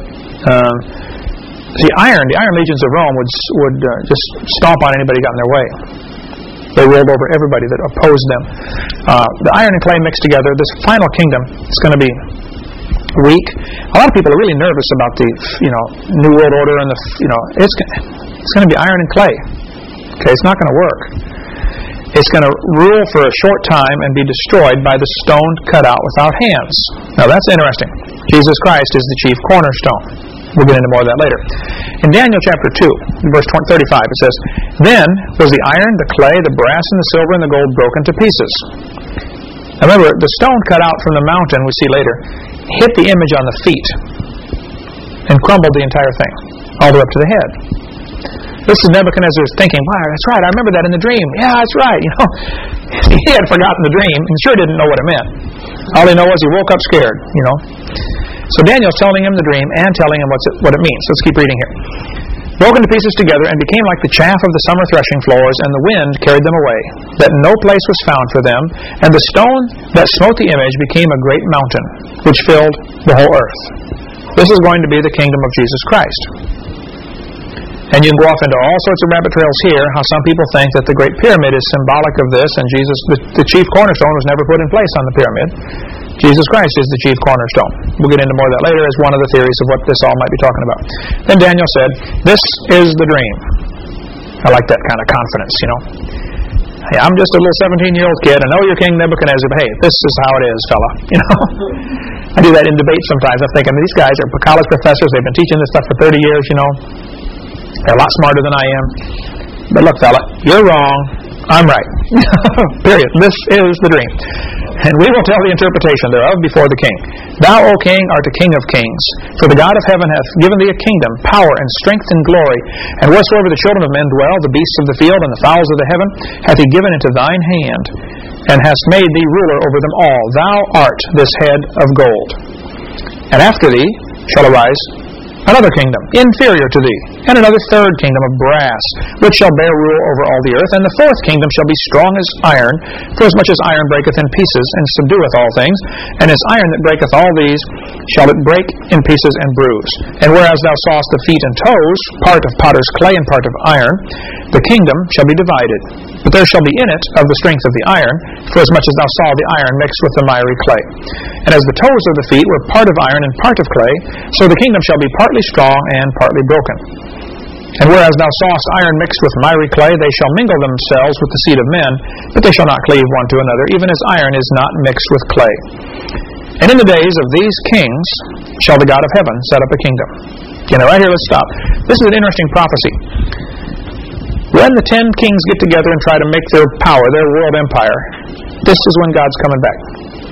Speaker 1: The iron legions of Rome would just stomp on anybody who got in their way. They rolled over everybody that opposed them. The iron and clay mixed together, this final kingdom is going to be weak. A lot of people are really nervous about the New World Order and it's going to be iron and clay. Okay, it's not going to work. It's going to rule for a short time and be destroyed by the stone cut out without hands. Now that's interesting. Jesus Christ is the chief cornerstone. We'll get into more of that later. In Daniel chapter 2, verse 35, it says, Then was the iron, the clay, the brass, and the silver, and the gold broken to pieces. Now remember, the stone cut out from the mountain, we see later, hit the image on the feet and crumbled the entire thing, all the way up to the head. This is Nebuchadnezzar's thinking, wow, that's right, I remember that in the dream. Yeah, that's right. He had forgotten the dream and sure didn't know what it meant. All he knew was he woke up scared, So Daniel's telling him the dream and telling him what it means. Let's keep reading here. Broken to pieces together and became like the chaff of the summer threshing floors, and the wind carried them away, that no place was found for them, and the stone that smote the image became a great mountain, which filled the whole earth. This is going to be the kingdom of Jesus Christ. And you can go off into all sorts of rabbit trails here, how some people think that the Great Pyramid is symbolic of this, and Jesus, the chief cornerstone, was never put in place on the pyramid. Jesus Christ is the chief cornerstone. We'll get into more of that later as one of the theories of what this all might be talking about. Then Daniel said, This is the dream. I like that kind of confidence, Hey, I'm just a little 17-year-old kid. I know you're King Nebuchadnezzar, but hey, this is how it is, fella. I do that in debate sometimes. I'm thinking, these guys are college professors. They've been teaching this stuff for 30 years, They're a lot smarter than I am. But look, fella, you're wrong. I'm right. Period. This is the dream. And we will tell the interpretation thereof before the king. Thou, O king, art the king of kings. For the God of heaven hath given thee a kingdom, power, and strength, and glory. And whatsoever the children of men dwell, the beasts of the field, and the fowls of the heaven, hath he given into thine hand, and hast made thee ruler over them all. Thou art this head of gold. And after thee shall arise another kingdom, inferior to thee, and another third kingdom of brass, which shall bear rule over all the earth. And the fourth kingdom shall be strong as iron, for as much as iron breaketh in pieces, and subdueth all things. And as iron that breaketh all these, shall it break in pieces and bruise. And whereas thou sawest the feet and toes, part of potter's clay and part of iron, the kingdom shall be divided. But there shall be in it of the strength of the iron, for as much as thou saw the iron mixed with the miry clay. And as the toes of the feet were part of iron and part of clay, so the kingdom shall be partly strong and partly broken. And whereas thou sawest iron mixed with miry clay, they shall mingle themselves with the seed of men, but they shall not cleave one to another, even as iron is not mixed with clay. And in the days of these kings shall the God of heaven set up a kingdom. Right here, let's stop. This is an interesting prophecy. When the 10 kings get together and try to make their power, their world empire, this is when God's coming back.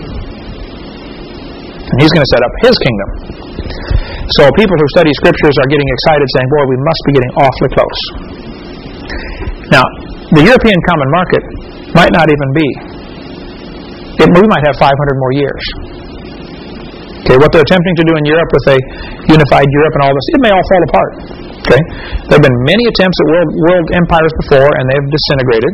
Speaker 1: And He's going to set up His kingdom. So people who study Scriptures are getting excited, saying, boy, we must be getting awfully close. Now, the European common market might not even be. We might have 500 more years. Okay, what they're attempting to do in Europe with a unified Europe and all this, it may all fall apart. Okay, there have been many attempts at world empires before, and they've disintegrated.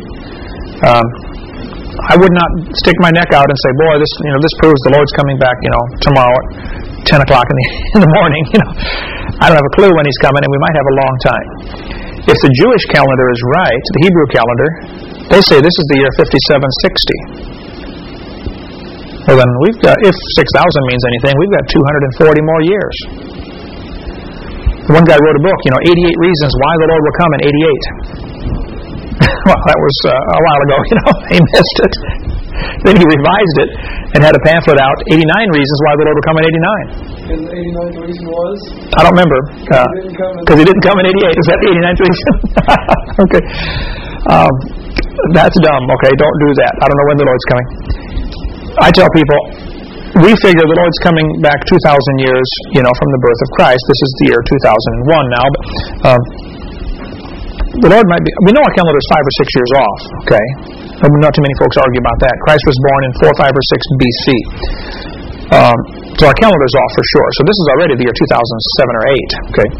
Speaker 1: I would not stick my neck out and say, boy, this proves the Lord's coming back, tomorrow at 10 o'clock in the morning. I don't have a clue when He's coming, and we might have a long time. If the Jewish calendar is right, the Hebrew calendar, they say this is the year 5760. Well, then we've got, if 6,000 means anything, we've got 240 more years. One guy wrote a book, 88 reasons why the Lord will come in 88. Well, that was a while ago, he missed it. Then he revised it and had a pamphlet out, 89 reasons why the Lord will come in 89.
Speaker 2: And the 89th reason was?
Speaker 1: I don't remember. Because He didn't come in 88. Is that the 89th reason? Okay. That's dumb. Okay, don't do that. I don't know when the Lord's coming. I tell people, we figure the Lord's coming back 2,000 years, from the birth of Christ. This is the year 2001 now, but the Lord might be. We know our calendar is 5 or 6 years off. Okay, not too many folks argue about that. Christ was born in 4, 5, or 6 BC, so our calendar is off for sure. So this is already the year 2007 or 8. Okay,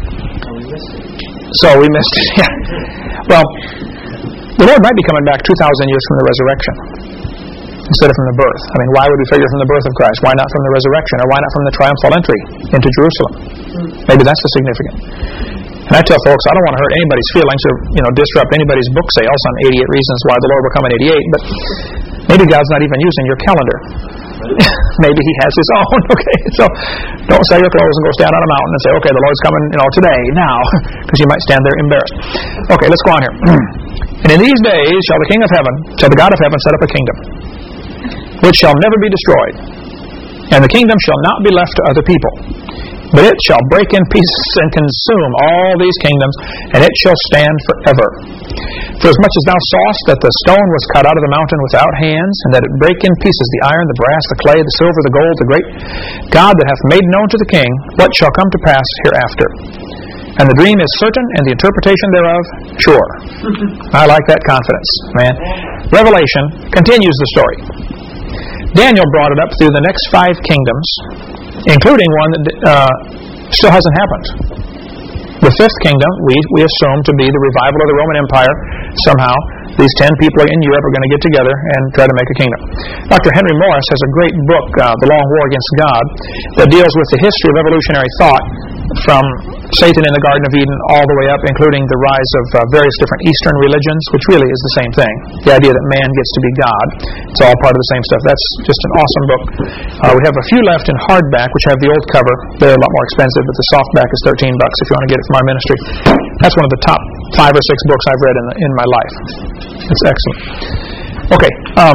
Speaker 1: so we missed it. Yeah. Well, the Lord might be coming back 2,000 years from the resurrection, instead of from the birth. I mean, why would we figure from the birth of Christ? Why not from the resurrection? Or why not from the triumphal entry into Jerusalem? Maybe that's the significant. And I tell folks, I don't want to hurt anybody's feelings or, disrupt anybody's book sales on 88 reasons why the Lord will come in 88, but maybe God's not even using your calendar. Maybe He has His own, okay? So don't sell your clothes and go stand on a mountain and say, okay, the Lord's coming, today, now, because you might stand there embarrassed. Okay, let's go on here. And in these days shall the King of heaven, shall the God of heaven set up a kingdom, which shall never be destroyed. And the kingdom shall not be left to other people, but it shall break in pieces and consume all these kingdoms, and it shall stand forever. For as much as thou sawest that the stone was cut out of the mountain without hands, and that it brake in pieces the iron, the brass, the clay, the silver, the gold, the great God that hath made known to the king what shall come to pass hereafter. And the dream is certain, and the interpretation thereof sure. I like that confidence, man. Revelation continues the story. Daniel brought it up through the next 5 kingdoms, including one that still hasn't happened. The 5th kingdom, we assume to be the revival of the Roman Empire. Somehow, these 10 people in Europe are going to get together and try to make a kingdom. Dr. Henry Morris has a great book, The Long War Against God, that deals with the history of evolutionary thought from Satan in the Garden of Eden all the way up, including the rise of various different Eastern religions, which really is the same thing. The idea that man gets to be God. It's all part of the same stuff. That's just an awesome book. We have a few left in hardback, which have the old cover. They're a lot more expensive, but the softback is $13 if you want to get it from our ministry. That's one of the top 5 or 6 books I've read in my life. It's excellent. Okay.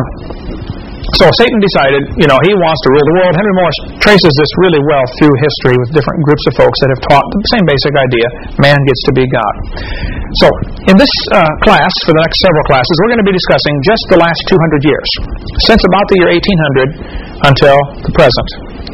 Speaker 1: So Satan decided, he wants to rule the world. Henry Morris traces this really well through history with different groups of folks that have taught the same basic idea: man gets to be God. So in this class, for the next several classes, we're going to be discussing just the last 200 years, since about the year 1800 until the present.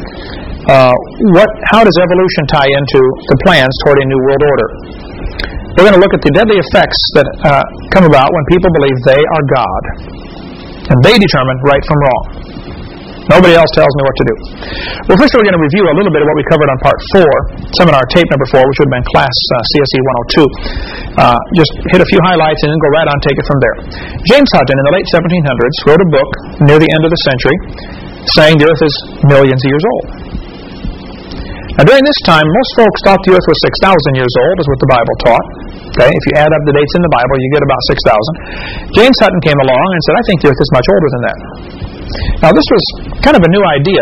Speaker 1: How does evolution tie into the plans toward a new world order? We're going to look at the deadly effects that come about when people believe they are God, and they determine right from wrong. Nobody else tells me what to do. Well, first we're going to review a little bit of what we covered on Part 4, seminar tape number 4, which would have been Class CSE 102. Just hit a few highlights and then go right on and take it from there. James Hutton, in the late 1700s, wrote a book near the end of the century saying the earth is millions of years old. Now, during this time, most folks thought the earth was 6,000 years old, is what the Bible taught. Okay, if you add up the dates in the Bible, you get about 6,000. James Hutton came along and said, I think the earth is much older than that. Now, this was kind of a new idea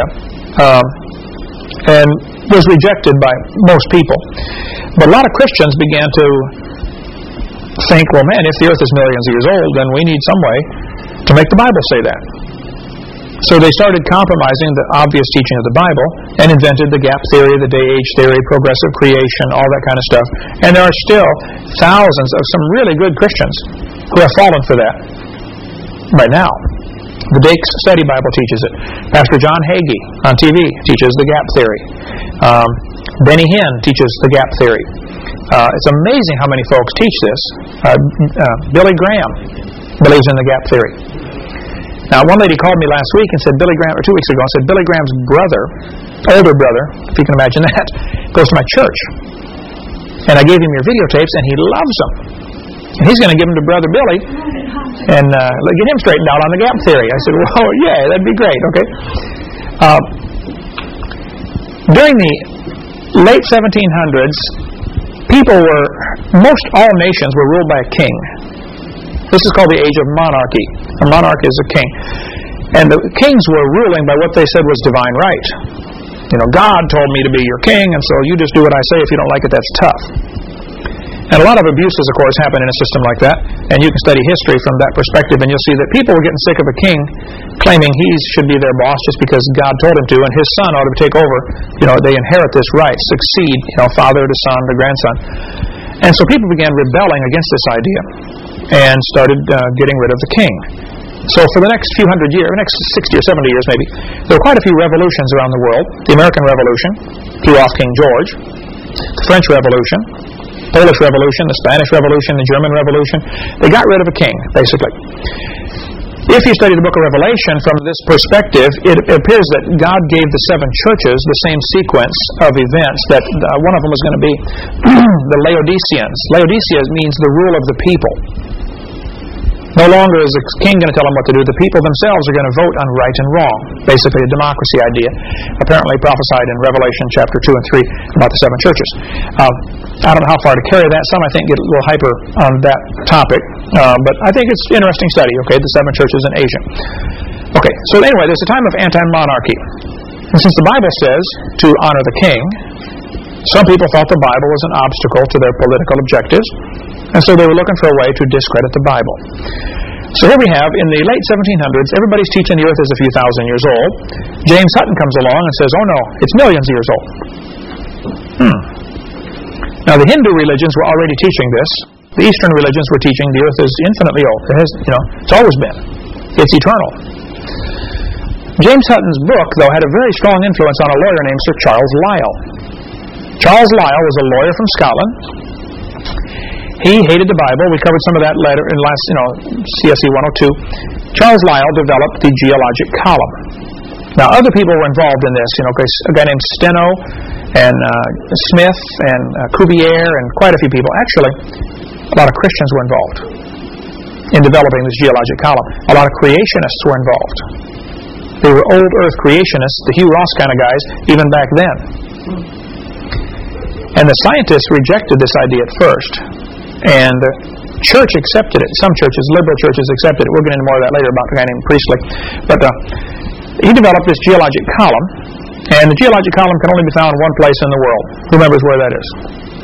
Speaker 1: and was rejected by most people. But a lot of Christians began to think, well, man, if the earth is millions of years old, then we need some way to make the Bible say that. So they started compromising the obvious teaching of the Bible and invented the gap theory, the day-age theory, progressive creation, all that kind of stuff. And there are still thousands of some really good Christians who have fallen for that right now. The Dake Study Bible teaches it. Pastor John Hagee on TV teaches the gap theory. Benny Hinn teaches the gap theory. It's amazing how many folks teach this. Billy Graham believes in the gap theory. Now, one lady called me last week and said, 2 weeks ago, said, Billy Graham's brother, older brother, if you can imagine that, goes to my church. And I gave him your videotapes, and he loves them. And he's going to give them to Brother Billy and get him straightened out on the gap theory. I said, well, yeah, that'd be great, okay? During the late 1700s, most all nations were ruled by a king. This is called the age of monarchy. A monarch is a king. And the kings were ruling by what they said was divine right. You know, God told me to be your king, and so you just do what I say. If you don't like it, that's tough. And a lot of abuses, of course, happen in a system like that. And you can study history from that perspective, and you'll see that people were getting sick of a king claiming he should be their boss just because God told him to, and his son ought to take over. You know, they inherit this right, succeed, father to son to grandson. And so people began rebelling against this idea and started getting rid of the king. So for the next few hundred years, next 60 or 70 years maybe, there were quite a few revolutions around the world. The American Revolution threw off King George. The French Revolution, Polish Revolution, the Spanish Revolution, the German Revolution. They got rid of a king, basically. If you study the book of Revelation from this perspective, it appears that God gave the 7 churches the same sequence of events, that one of them was going to be the Laodiceans. Laodicea means the rule of the people. No longer is the king going to tell them what to do. The people themselves are going to vote on right and wrong. Basically a democracy idea, apparently prophesied in Revelation chapter 2 and 3 about the 7 churches. I don't know how far to carry that. Some, I think, get a little hyper on that topic. But I think it's an interesting study, okay, the 7 churches in Asia. Okay, so anyway, there's a time of anti-monarchy. And since the Bible says to honor the king, some people thought the Bible was an obstacle to their political objectives, and so they were looking for a way to discredit the Bible. So here we have, in the late 1700s, everybody's teaching the earth is a few thousand years old. James Hutton comes along and says, oh no, it's millions of years old. Now the Hindu religions were already teaching this. The Eastern religions were teaching the earth is infinitely old. It's always been. It's eternal. James Hutton's book, though, had a very strong influence on a lawyer named Sir Charles Lyell. Charles Lyell was a lawyer from Scotland. He hated the Bible. We covered some of that later in last, CSE 102. Charles Lyell developed the geologic column. Now, other people were involved in this. A guy named Steno and Smith and Cuvier and quite a few people. Actually, a lot of Christians were involved in developing this geologic column. A lot of creationists were involved. They were old earth creationists, the Hugh Ross kind of guys, even back then. And the scientists rejected this idea at first. And the church accepted it. Some churches, liberal churches, accepted it. We'll get into more of that later about a guy named Priestley. But he developed this geologic column. And the geologic column can only be found in one place in the world. Who remembers where that is?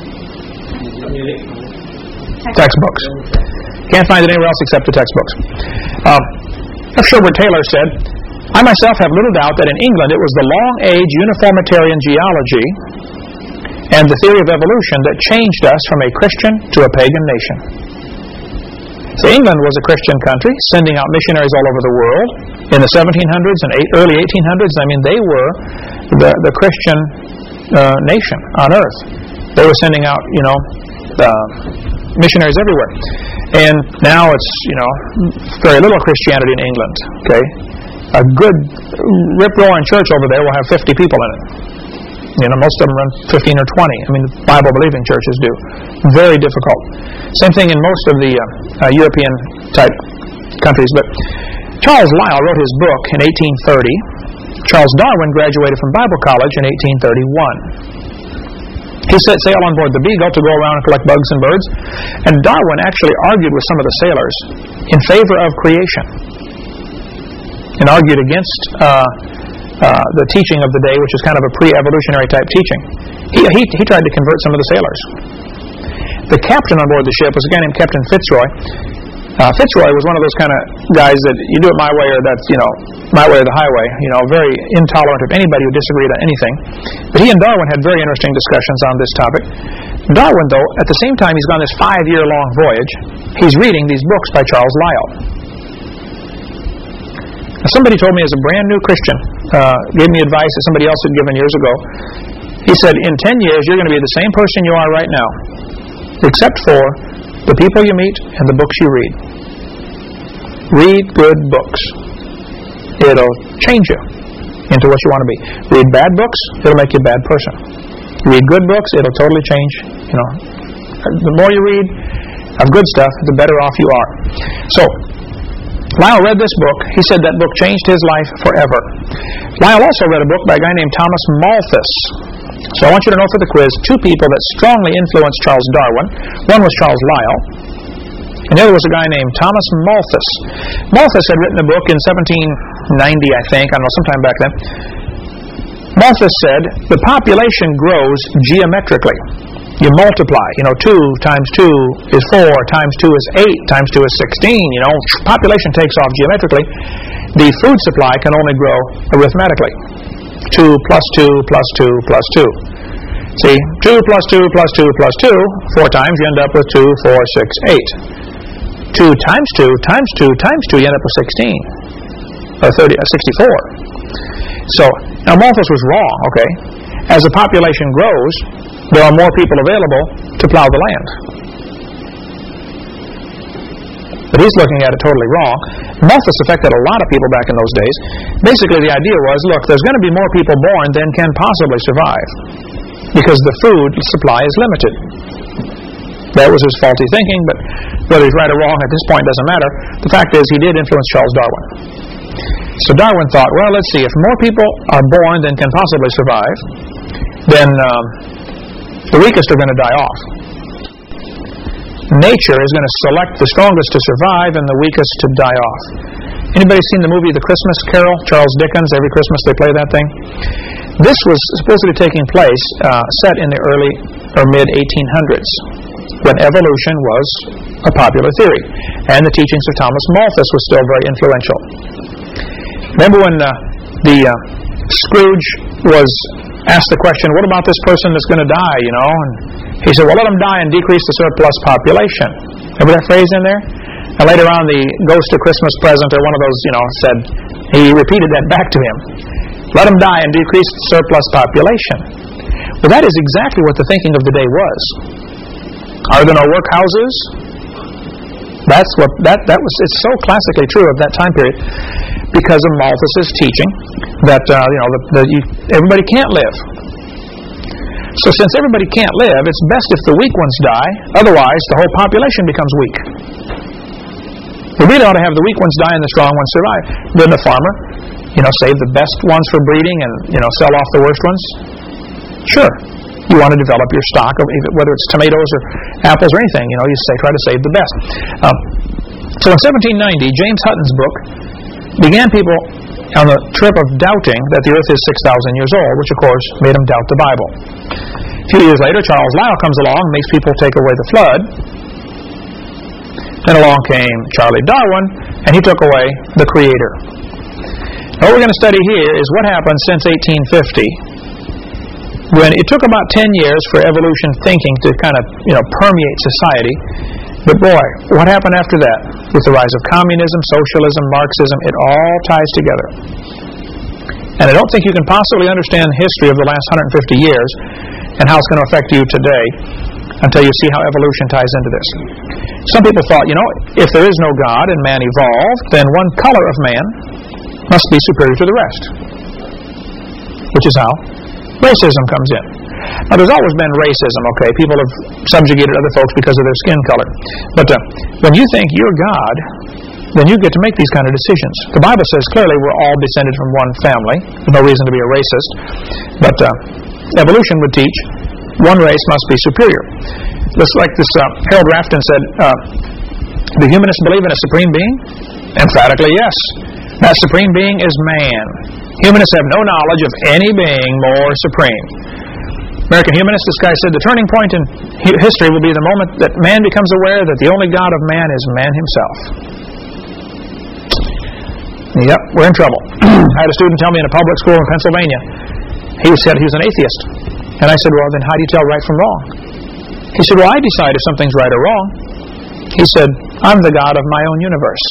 Speaker 1: Textbooks. Can't find it anywhere else except the textbooks. F. Sherwood Taylor said, I myself have little doubt that in England it was the long-age uniformitarian geology and the theory of evolution that changed us from a Christian to a pagan nation. So England was a Christian country, sending out missionaries all over the world. In the 1700s and early 1800s, they were the Christian nation on earth. They were sending out, missionaries everywhere. And now it's, very little Christianity in England, okay? a good rip-roaring church over there will have 50 people in it. Most of them run 15 or 20. I mean, the Bible-believing churches do. Very difficult. Same thing in most of the European-type countries. But Charles Lyell wrote his book in 1830. Charles Darwin graduated from Bible College in 1831. He set sail on board the Beagle to go around and collect bugs and birds. And Darwin actually argued with some of the sailors in favor of creation and argued against the teaching of the day, which is kind of a pre-evolutionary type teaching. He tried to convert some of the sailors. The captain on board the ship was a guy named Captain Fitzroy. Fitzroy was one of those kind of guys that you do it my way or that's, my way or the highway. Very intolerant of anybody who disagreed on anything. But he and Darwin had very interesting discussions on this topic. Darwin, though, at the same time he's gone this 5-year-long voyage, he's reading these books by Charles Lyell. Somebody told me as a brand new Christian, gave me advice that somebody else had given years ago. He said, in 10 years you're going to be the same person you are right now, except for the people you meet and the books you read. Read good books. It'll change you into what you want to be. Read bad books, it'll make you a bad person. Read good books, it'll totally change. The more you read of good stuff, the better off you are. So, Lyell read this book. He said that book changed his life forever. Lyell also read a book by a guy named Thomas Malthus. So I want you to know for the quiz 2 people that strongly influenced Charles Darwin. One was Charles Lyell, and the other was a guy named Thomas Malthus. Malthus had written a book in 1790, I think, I don't know, sometime back then. Malthus said, the population grows geometrically. You multiply, 2 times 2 is 4, times 2 is 8, times 2 is 16, population takes off geometrically. The food supply can only grow arithmetically. 2 plus 2 plus 2 plus 2. See, 2 plus 2 plus 2 plus 2, 4 times, you end up with 2, 4, 6, 8. 2 times 2 times 2 times 2, you end up with 16. Or 64. So, now Malthus was wrong, okay? As the population grows, there are more people available to plow the land. But he's looking at it totally wrong. Malthus affected a lot of people back in those days. Basically, the idea was, look, there's going to be more people born than can possibly survive because the food supply is limited. That was his faulty thinking, but whether he's right or wrong at this point doesn't matter. The fact is, he did influence Charles Darwin. So Darwin thought, well, let's see, if more people are born than can possibly survive, then the weakest are going to die off. Nature is going to select the strongest to survive and the weakest to die off. Anybody seen the movie The Christmas Carol? Charles Dickens, every Christmas they play that thing. This was supposedly taking place set in the early or mid-1800s when evolution was a popular theory and the teachings of Thomas Malthus was still very influential. Remember when Scrooge was asked the question, what about this person that's going to die, And he said, well, let him die and decrease the surplus population. Remember that phrase in there? And later on, the Ghost of Christmas Present, or one of those, said, he repeated that back to him. Let him die and decrease the surplus population. Well, that is exactly what the thinking of the day was. Are there no workhouses? That's what that was. It's so classically true of that time period because of Malthus's teaching that everybody can't live. So since everybody can't live, it's best if the weak ones die. Otherwise, the whole population becomes weak. We really ought to have the weak ones die and the strong ones survive. Then the farmer, save the best ones for breeding and sell off the worst ones. Sure. You want to develop your stock of whether it's tomatoes or apples or anything, you try to save the best. So in 1790, James Hutton's book began people on the trip of doubting that the earth is 6,000 years old, which of course made them doubt the Bible. A few years later, Charles Lyell comes along and makes people take away the flood. Then along came Charlie Darwin, and he took away the Creator. Now, what we're going to study here is what happened since 1850, when it took about 10 years for evolution thinking to kind of, permeate society. But boy, what happened after that? With the rise of communism, socialism, Marxism, it all ties together. And I don't think you can possibly understand the history of the last 150 years and how it's going to affect you today until you see how evolution ties into this. Some people thought, if there is no God and man evolved, then one color of man must be superior to the rest. Which is how racism comes in. Now, there's always been racism, okay? People have subjugated other folks because of their skin color. But when you think you're God, then you get to make these kind of decisions. The Bible says clearly we're all descended from one family. There's no reason to be a racist. But evolution would teach one race must be superior. Just like this Harold Rafton said, do humanists believe in a supreme being? Emphatically, yes. That supreme being is man. Humanists have no knowledge of any being more supreme. American humanist, this guy said, the turning point in history will be the moment that man becomes aware that the only God of man is man himself. Yep, we're in trouble. I had a student tell me in a public school in Pennsylvania, he said he was an atheist. And I said, well, then how do you tell right from wrong? He said, well, I decide if something's right or wrong. He said, I'm the God of my own universe.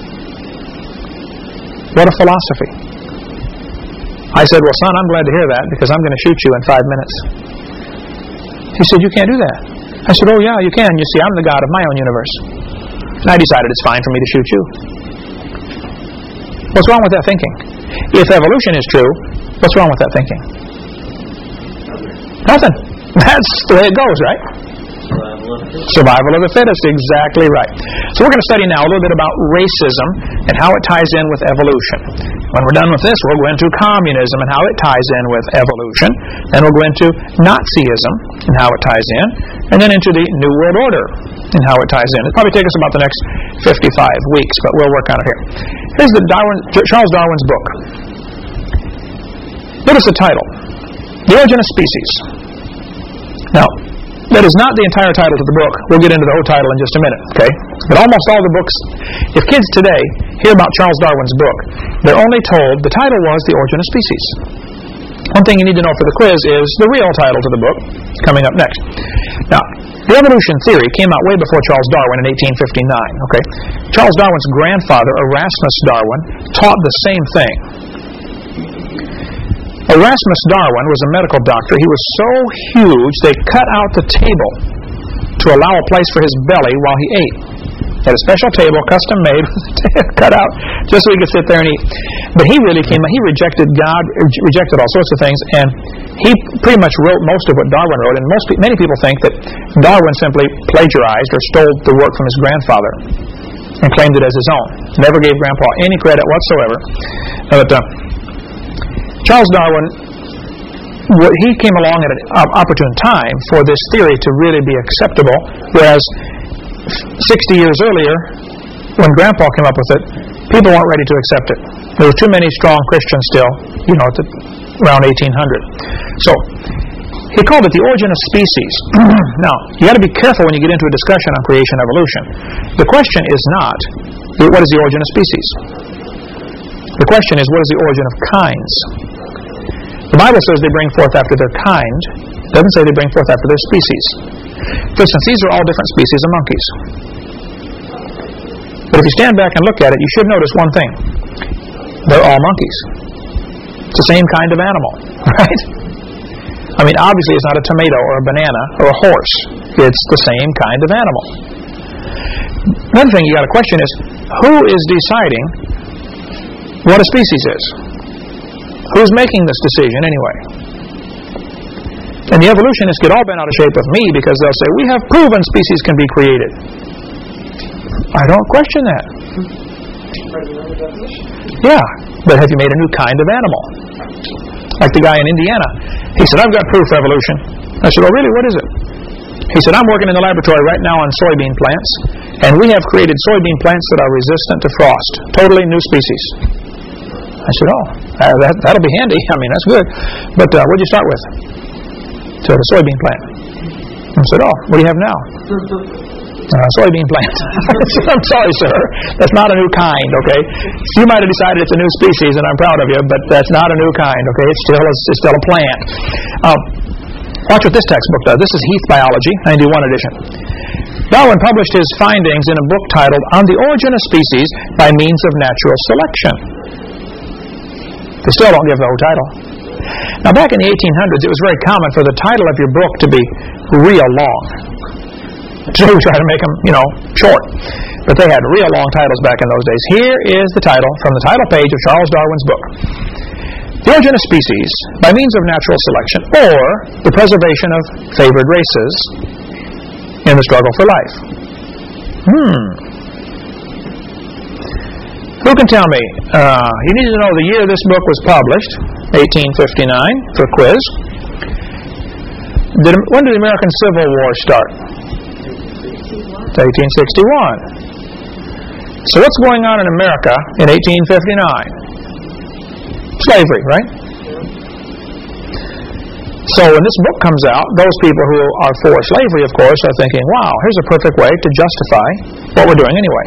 Speaker 1: What a philosophy. I said, well, son, I'm glad to hear that because I'm going to shoot you in 5 minutes. He said, you can't do that. I said, oh, yeah, you can. You see, I'm the God of my own universe. And I decided it's fine for me to shoot you. What's wrong with that thinking? If evolution is true, what's wrong with that thinking? Nothing. That's the way it goes, right? Survival of the fittest, exactly right. So we're going to study now a little bit about racism and how it ties in with evolution. When we're done with this, we'll go into communism and how it ties in with evolution. Then we'll go into Nazism and how it ties in. And then into the New World Order and how it ties in. It'll probably take us about the next 55 weeks, but we'll work on it here. Here's Charles Darwin's book. Notice the title, The Origin of Species. Now, that is not the entire title to the book. We'll get into the whole title in just a minute, okay? But almost all the books, if kids today hear about Charles Darwin's book, they're only told the title was The Origin of Species. One thing you need to know for the quiz is the real title to the book, coming up next. Now, the evolution theory came out way before Charles Darwin in 1859, okay? Charles Darwin's grandfather, Erasmus Darwin, taught the same thing. Erasmus Darwin was a medical doctor. He was so huge they cut out the table to allow a place for his belly while he ate. He had a special table, custom made, cut out, just so he could sit there and eat. But he rejected God, rejected all sorts of things, and he pretty much wrote most of what Darwin wrote, and many people think that Darwin simply plagiarized or stole the work from his grandfather and claimed it as his own. Never gave Grandpa any credit whatsoever. But Charles Darwin, he came along at an opportune time for this theory to really be acceptable, whereas 60 years earlier, when Grandpa came up with it, people weren't ready to accept it. There were too many strong Christians still, around 1800. So, he called it The Origin of Species. Now, you got to be careful when you get into a discussion on creation and evolution. The question is not, what is the origin of species? The question is, what is the origin of kinds? The Bible says they bring forth after their kind. It doesn't say they bring forth after their species. For instance, these are all different species of monkeys. But if you stand back and look at it, you should notice one thing. They're all monkeys. It's the same kind of animal, right? I mean, obviously it's not a tomato or a banana or a horse. It's the same kind of animal. Another thing you got to question is, who is deciding what a species is? Who's making this decision anyway? And the evolutionists get all bent out of shape with me because they'll say, we have proven species can be created. I don't question that. Yeah, but have you made a new kind of animal? Like the guy in Indiana. He said, I've got proof for evolution. I said, oh really, what is it? He said, I'm working in the laboratory right now on soybean plants, and we have created soybean plants that are resistant to frost. Totally new species. I said, oh, that'll be handy. I mean, that's good. But what'd you start with? To the soybean plant. I said, oh, what do you have now? Soybean plant. I'm sorry, sir. That's not a new kind, okay? You might have decided it's a new species, and I'm proud of you, but that's not a new kind, okay? It's still a plant. Watch what this textbook does. This is Heath Biology, 91 edition. Darwin published his findings in a book titled On the Origin of Species by Means of Natural Selection. They still don't give the whole title. Now, back in the 1800s, it was very common for the title of your book to be real long. Today we try to make them, short. But they had real long titles back in those days. Here is the title from the title page of Charles Darwin's book. The Origin of Species by Means of Natural Selection, or the Preservation of Favored Races in the Struggle for Life. Who can tell me? You need to know the year this book was published, 1859, for quiz. When did the American Civil War start? 1861. So what's going on in America in 1859? Slavery, right? So when this book comes out, those people who are for slavery, of course, are thinking, wow, here's a perfect way to justify what we're doing anyway.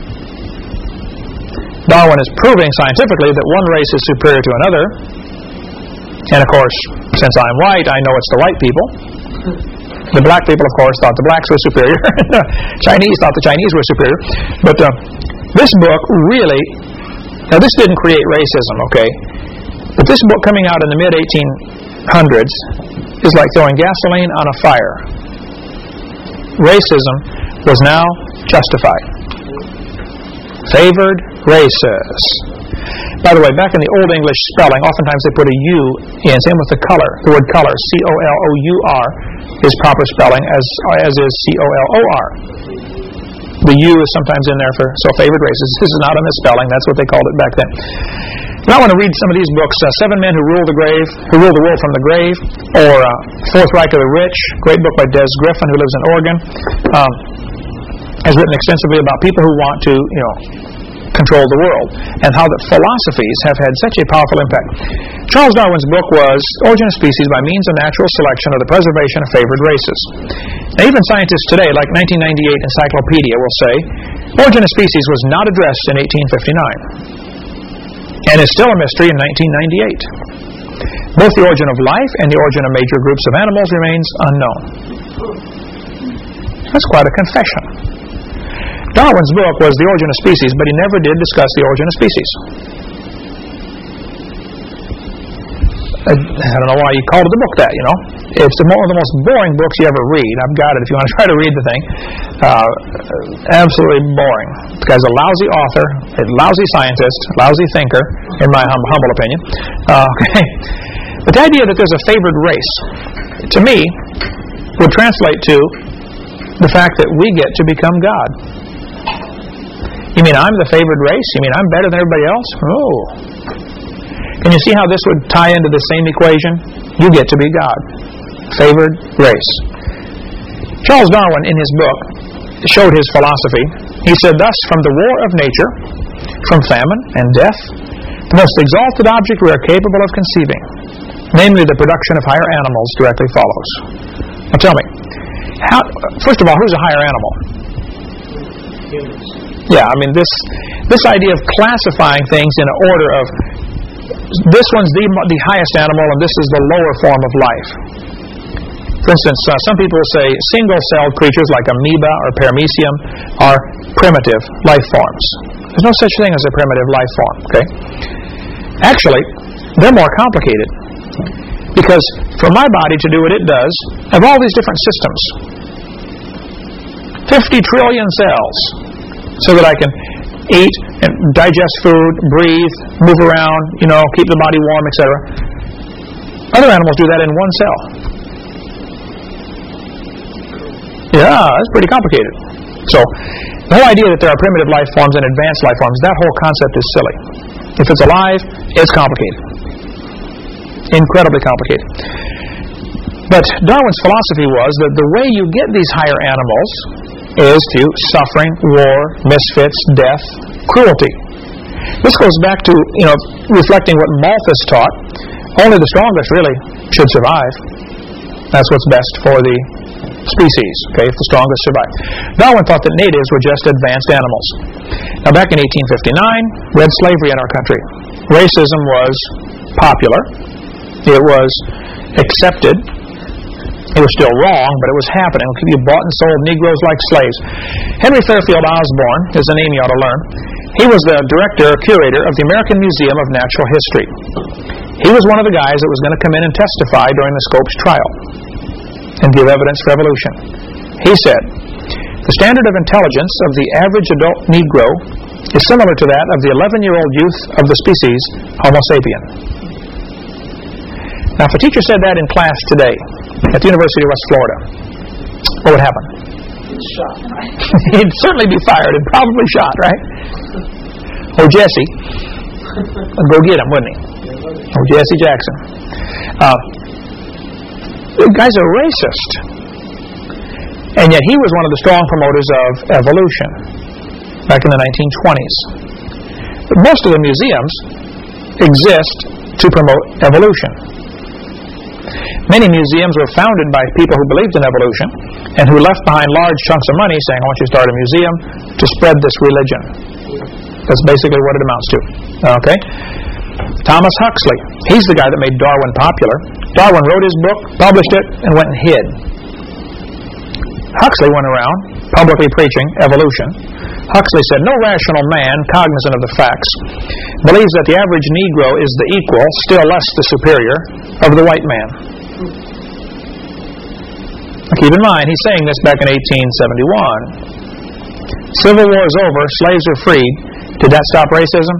Speaker 1: Darwin is proving scientifically that one race is superior to another. And of course, since I'm white, I know it's the white people. The black people, of course, thought the blacks were superior. Chinese thought the Chinese were superior. But this book really, now this didn't create racism, okay? But this book coming out in the mid-1800s is like throwing gasoline on a fire. Racism was now justified. Favored races. By the way, back in the Old English spelling, oftentimes they put a U in. Same with the color. The word color, C-O-L-O-U-R, is proper spelling, as is C-O-L-O-R. The U is sometimes in there for favored races. This is not a misspelling. That's what they called it back then. Now I want to read some of these books. Seven Men Who Ruled the World from the Grave, or Fourth Reich of the Rich, great book by Des Griffin, who lives in Oregon. Has written extensively about people who want to, control the world, and how that philosophies have had such a powerful impact. Charles Darwin's book was Origin of Species by Means of Natural Selection or the Preservation of Favored Races. Now, even scientists today, like 1998 Encyclopedia, will say Origin of Species was not addressed in 1859 and is still a mystery in 1998. Both the origin of life and the origin of major groups of animals remains unknown. That's quite a confession. Darwin's book was The Origin of Species, but he never did discuss the origin of species. I don't know why you called it the book that, It's one of the most boring books you ever read. I've got it if you want to try to read the thing. Absolutely boring. This guy's a lousy author, a lousy scientist, lousy thinker, in my humble opinion. Okay. But the idea that there's a favored race, to me, would translate to the fact that we get to become God. You mean I'm the favored race? You mean I'm better than everybody else? Oh. Can you see how this would tie into the same equation? You get to be God. Favored race. Charles Darwin, in his book, showed his philosophy. He said, thus, from the war of nature, from famine and death, the most exalted object we are capable of conceiving, namely the production of higher animals, directly follows. Now tell me, first of all, who's a higher animal?
Speaker 2: Humans.
Speaker 1: Yeah, I mean, this idea of classifying things in an order of this one's the highest animal and this is the lower form of life. For instance, some people say single-celled creatures like amoeba or paramecium are primitive life forms. There's no such thing as a primitive life form, okay? Actually, they're more complicated. Because for my body to do what it does, I have all these different systems. 50 trillion cells, so that I can eat and digest food, breathe, move around, keep the body warm, etc. Other animals do that in one cell. Yeah, that's pretty complicated. So, the whole idea that there are primitive life forms and advanced life forms, that whole concept is silly. If it's alive, it's complicated. Incredibly complicated. But Darwin's philosophy was that the way you get these higher animals is to suffering, war, misfits, death, cruelty. This goes back to, reflecting what Malthus taught. Only the strongest, really, should survive. That's what's best for the species, okay, if the strongest survive. Darwin thought that natives were just advanced animals. Now, back in 1859, we had slavery in our country. Racism was popular. It was accepted. It was still wrong, but it was happening. You bought and sold Negroes like slaves. Henry Fairfield Osborn is a name you ought to learn. He was the curator of the American Museum of Natural History. He was one of the guys that was going to come in and testify during the Scopes trial and give evidence for evolution. He said, The standard of intelligence of the average adult Negro is similar to that of the 11-year-old youth of the species Homo sapien. Now, if a teacher said that in class today at the University of West Florida, what would happen?
Speaker 2: Shot, right?
Speaker 1: He'd certainly be fired and probably shot, right? Oh, Jesse would go get him, wouldn't he? Oh, Jesse Jackson. The guy's a racist. And yet he was one of the strong promoters of evolution back in the 1920s. But most of the museums exist to promote evolution. Many museums were founded by people who believed in evolution and who left behind large chunks of money saying, I want you to start a museum to spread this religion. That's basically what it amounts to. Okay? Thomas Huxley. He's the guy that made Darwin popular. Darwin wrote his book, published it, and went and hid. Huxley went around publicly preaching evolution. Huxley said, no rational man, cognizant of the facts, believes that the average Negro is the equal, still less the superior, of the white man. Keep in mind, he's saying this back in 1871. Civil War is over, slaves are freed. Did that stop racism?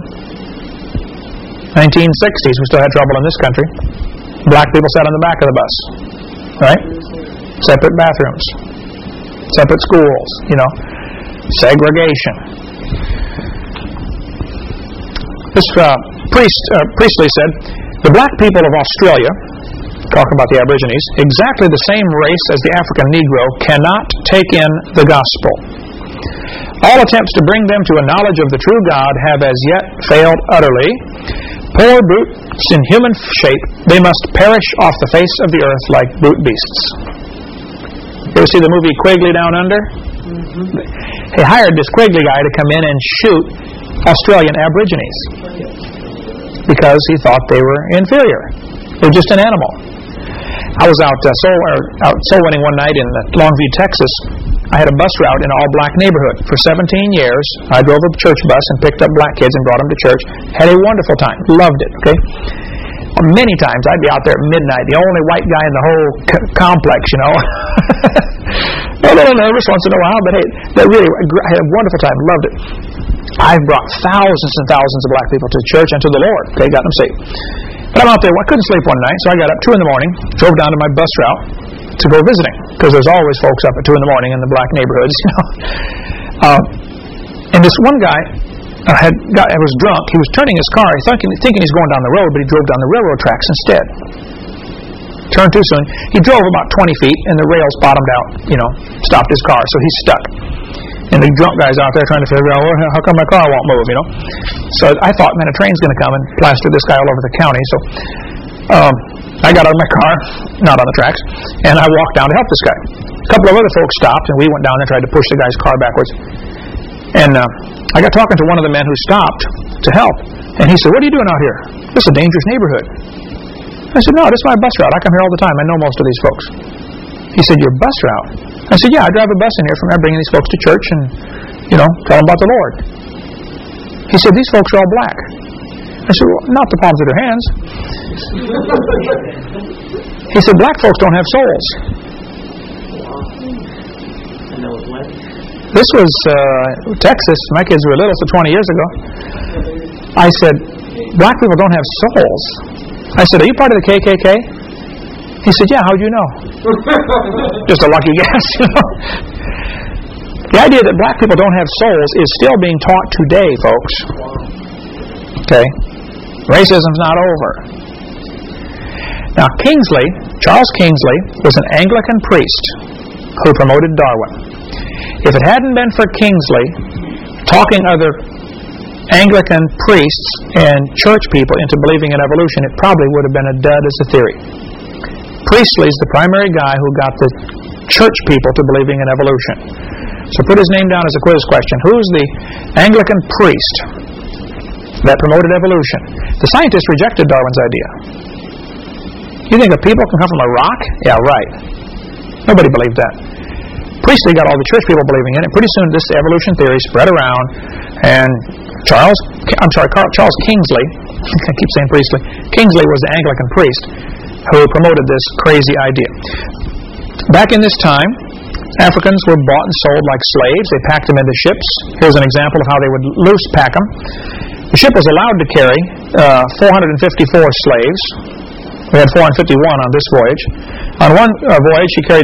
Speaker 1: 1960s, we still had trouble in this country. Black people sat on the back of the bus. Right? Separate bathrooms. Separate schools, segregation. This Priestley said, the black people of Australia, talking about the Aborigines, exactly the same race as the African Negro, cannot take in the gospel. All attempts to bring them to a knowledge of the true God have as yet failed utterly. Poor brutes in human shape, they must perish off the face of the earth like brute beasts. You ever see the movie Quigley Down Under? Mm-hmm. They hired this Quigley guy to come in and shoot Australian Aborigines because he thought they were inferior. They're just an animal. I was out soul winning one night in Longview, Texas. I had a bus route in an all-black neighborhood. For 17 years, I drove a church bus and picked up black kids and brought them to church. Had a wonderful time. Loved it, okay? Many times I'd be out there at midnight, the only white guy in the whole complex, A little nervous once in a while, but hey, I had a wonderful time. Loved it. I've brought thousands and thousands of black people to church and to the Lord. Okay, got them saved. But I'm out there. I couldn't sleep one night, so I got up 2 in the morning, drove down to my bus route to go visiting, because there's always folks up at 2 in the morning in the black neighborhoods. And this one guy was drunk. He was turning his car, thinking he's going down the road, but he drove down the railroad tracks instead. Turned too soon. He drove about 20 feet, and the rails bottomed out, stopped his car, so he's stuck. And the drunk guy's out there trying to figure out, well, how come my car won't move, So I thought, man, a train's going to come and plaster this guy all over the county. So I got out of my car, not on the tracks, and I walked down to help this guy. A couple of other folks stopped, and we went down and tried to push the guy's car backwards. And I got talking to one of the men who stopped to help. And he said, what are you doing out here? This is a dangerous neighborhood. I said, no, this is my bus route. I come here all the time. I know most of these folks. He said, your bus route? I said, yeah, I drive a bus in here from there, bringing these folks to church and, tell them about the Lord. He said, these folks are all black. I said, well, not the palms of their hands. He said, black folks don't have souls. This was Texas. My kids were little, so 20 years ago. I said, black people don't have souls. I said, are you part of the KKK? He said, yeah, how'd you know? Just a lucky guess, The idea that black people don't have souls is still being taught today, folks. Okay? Racism's not over. Now, Charles Kingsley, was an Anglican priest who promoted Darwin. If it hadn't been for Kingsley talking other Anglican priests and church people into believing in evolution, it probably would have been a dud as a theory. Priestley's the primary guy who got the church people to believing in evolution. So put his name down as a quiz question. Who's the Anglican priest that promoted evolution? The scientists rejected Darwin's idea. You think that people can come from a rock? Yeah, right. Nobody believed that. Priestley got all the church people believing in it. Pretty soon this evolution theory spread around, and Charles Kingsley, I keep saying Priestley, Kingsley was the Anglican priest who promoted this crazy idea. Back in this time, Africans were bought and sold like slaves. They packed them into ships. Here's an example of how they would loose pack them. The ship was allowed to carry 454 slaves. We had 451 on this voyage. On one voyage, she carried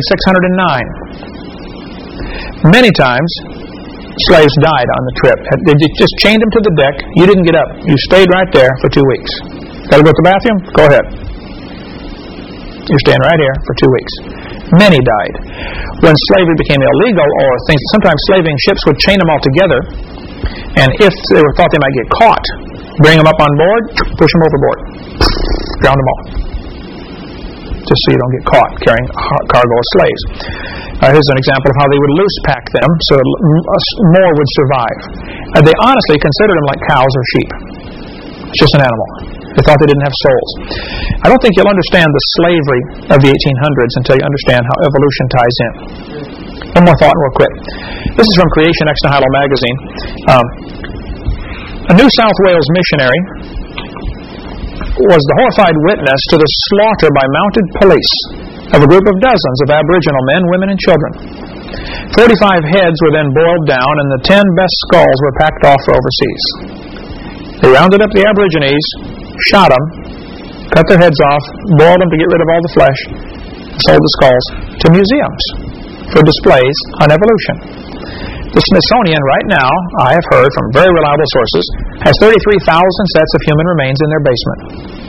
Speaker 1: 609. Many times, slaves died on the trip. They just chained them to the deck. You didn't get up. You stayed right there for 2 weeks. Got to go to the bathroom? Go ahead. You're staying right here for 2 weeks. Many died. When slavery became illegal, or things, sometimes slaving ships would chain them all together, and if they thought they might get caught, bring them up on board, push them overboard, drown them all, just so you don't get caught carrying cargo of slaves. Here's an example of how they would loose pack them so more would survive. They honestly considered them like cows or sheep. It's just an animal. They thought they didn't have souls. I don't think you'll understand the slavery of the 1800s until you understand how evolution ties in. One more thought and we'll quit. This is from Creation Ex Nihilo magazine. A New South Wales missionary was the horrified witness to the slaughter by mounted police of a group of dozens of Aboriginal men, women, and children. 45 heads were then boiled down, and the 10 best skulls were packed off for overseas. They rounded up the Aborigines, shot them, cut their heads off, boiled them to get rid of all the flesh, sold the skulls to museums for displays on evolution. The Smithsonian right now, I have heard from very reliable sources, has 33,000 sets of human remains in their basement.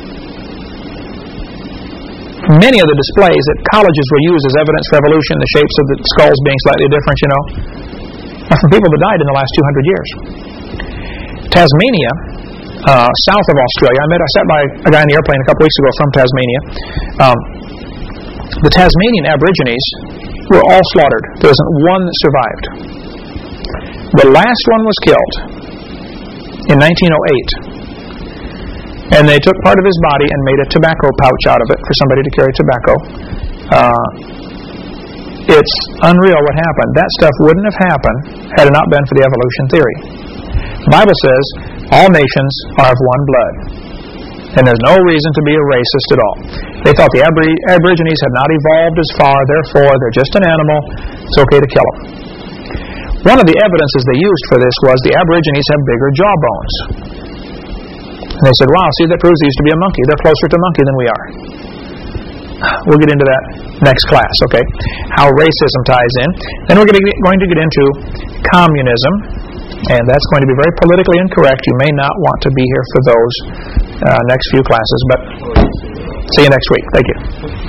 Speaker 1: Many of the displays that colleges will use as evidence for evolution, the shapes of the skulls being slightly different, are from people that died in the last 200 years. Tasmania, south of Australia, I sat by a guy in the airplane a couple weeks ago from Tasmania. The Tasmanian Aborigines were all slaughtered. There isn't one that survived. The last one was killed in 1908. And they took part of his body and made a tobacco pouch out of it for somebody to carry tobacco. It's unreal what happened. That stuff wouldn't have happened had it not been for the evolution theory. The Bible says all nations are of one blood. And there's no reason to be a racist at all. They thought the Aborigines had not evolved as far, therefore they're just an animal. It's okay to kill them. One of the evidences they used for this was the Aborigines have bigger jawbones. And they said, wow, see, that proves they used to be a monkey. They're closer to monkey than we are. We'll get into that next class, okay? How racism ties in. Then we're going to get into communism. And that's going to be very politically incorrect. You may not want to be here for those next few classes. But see you next week. Thank you.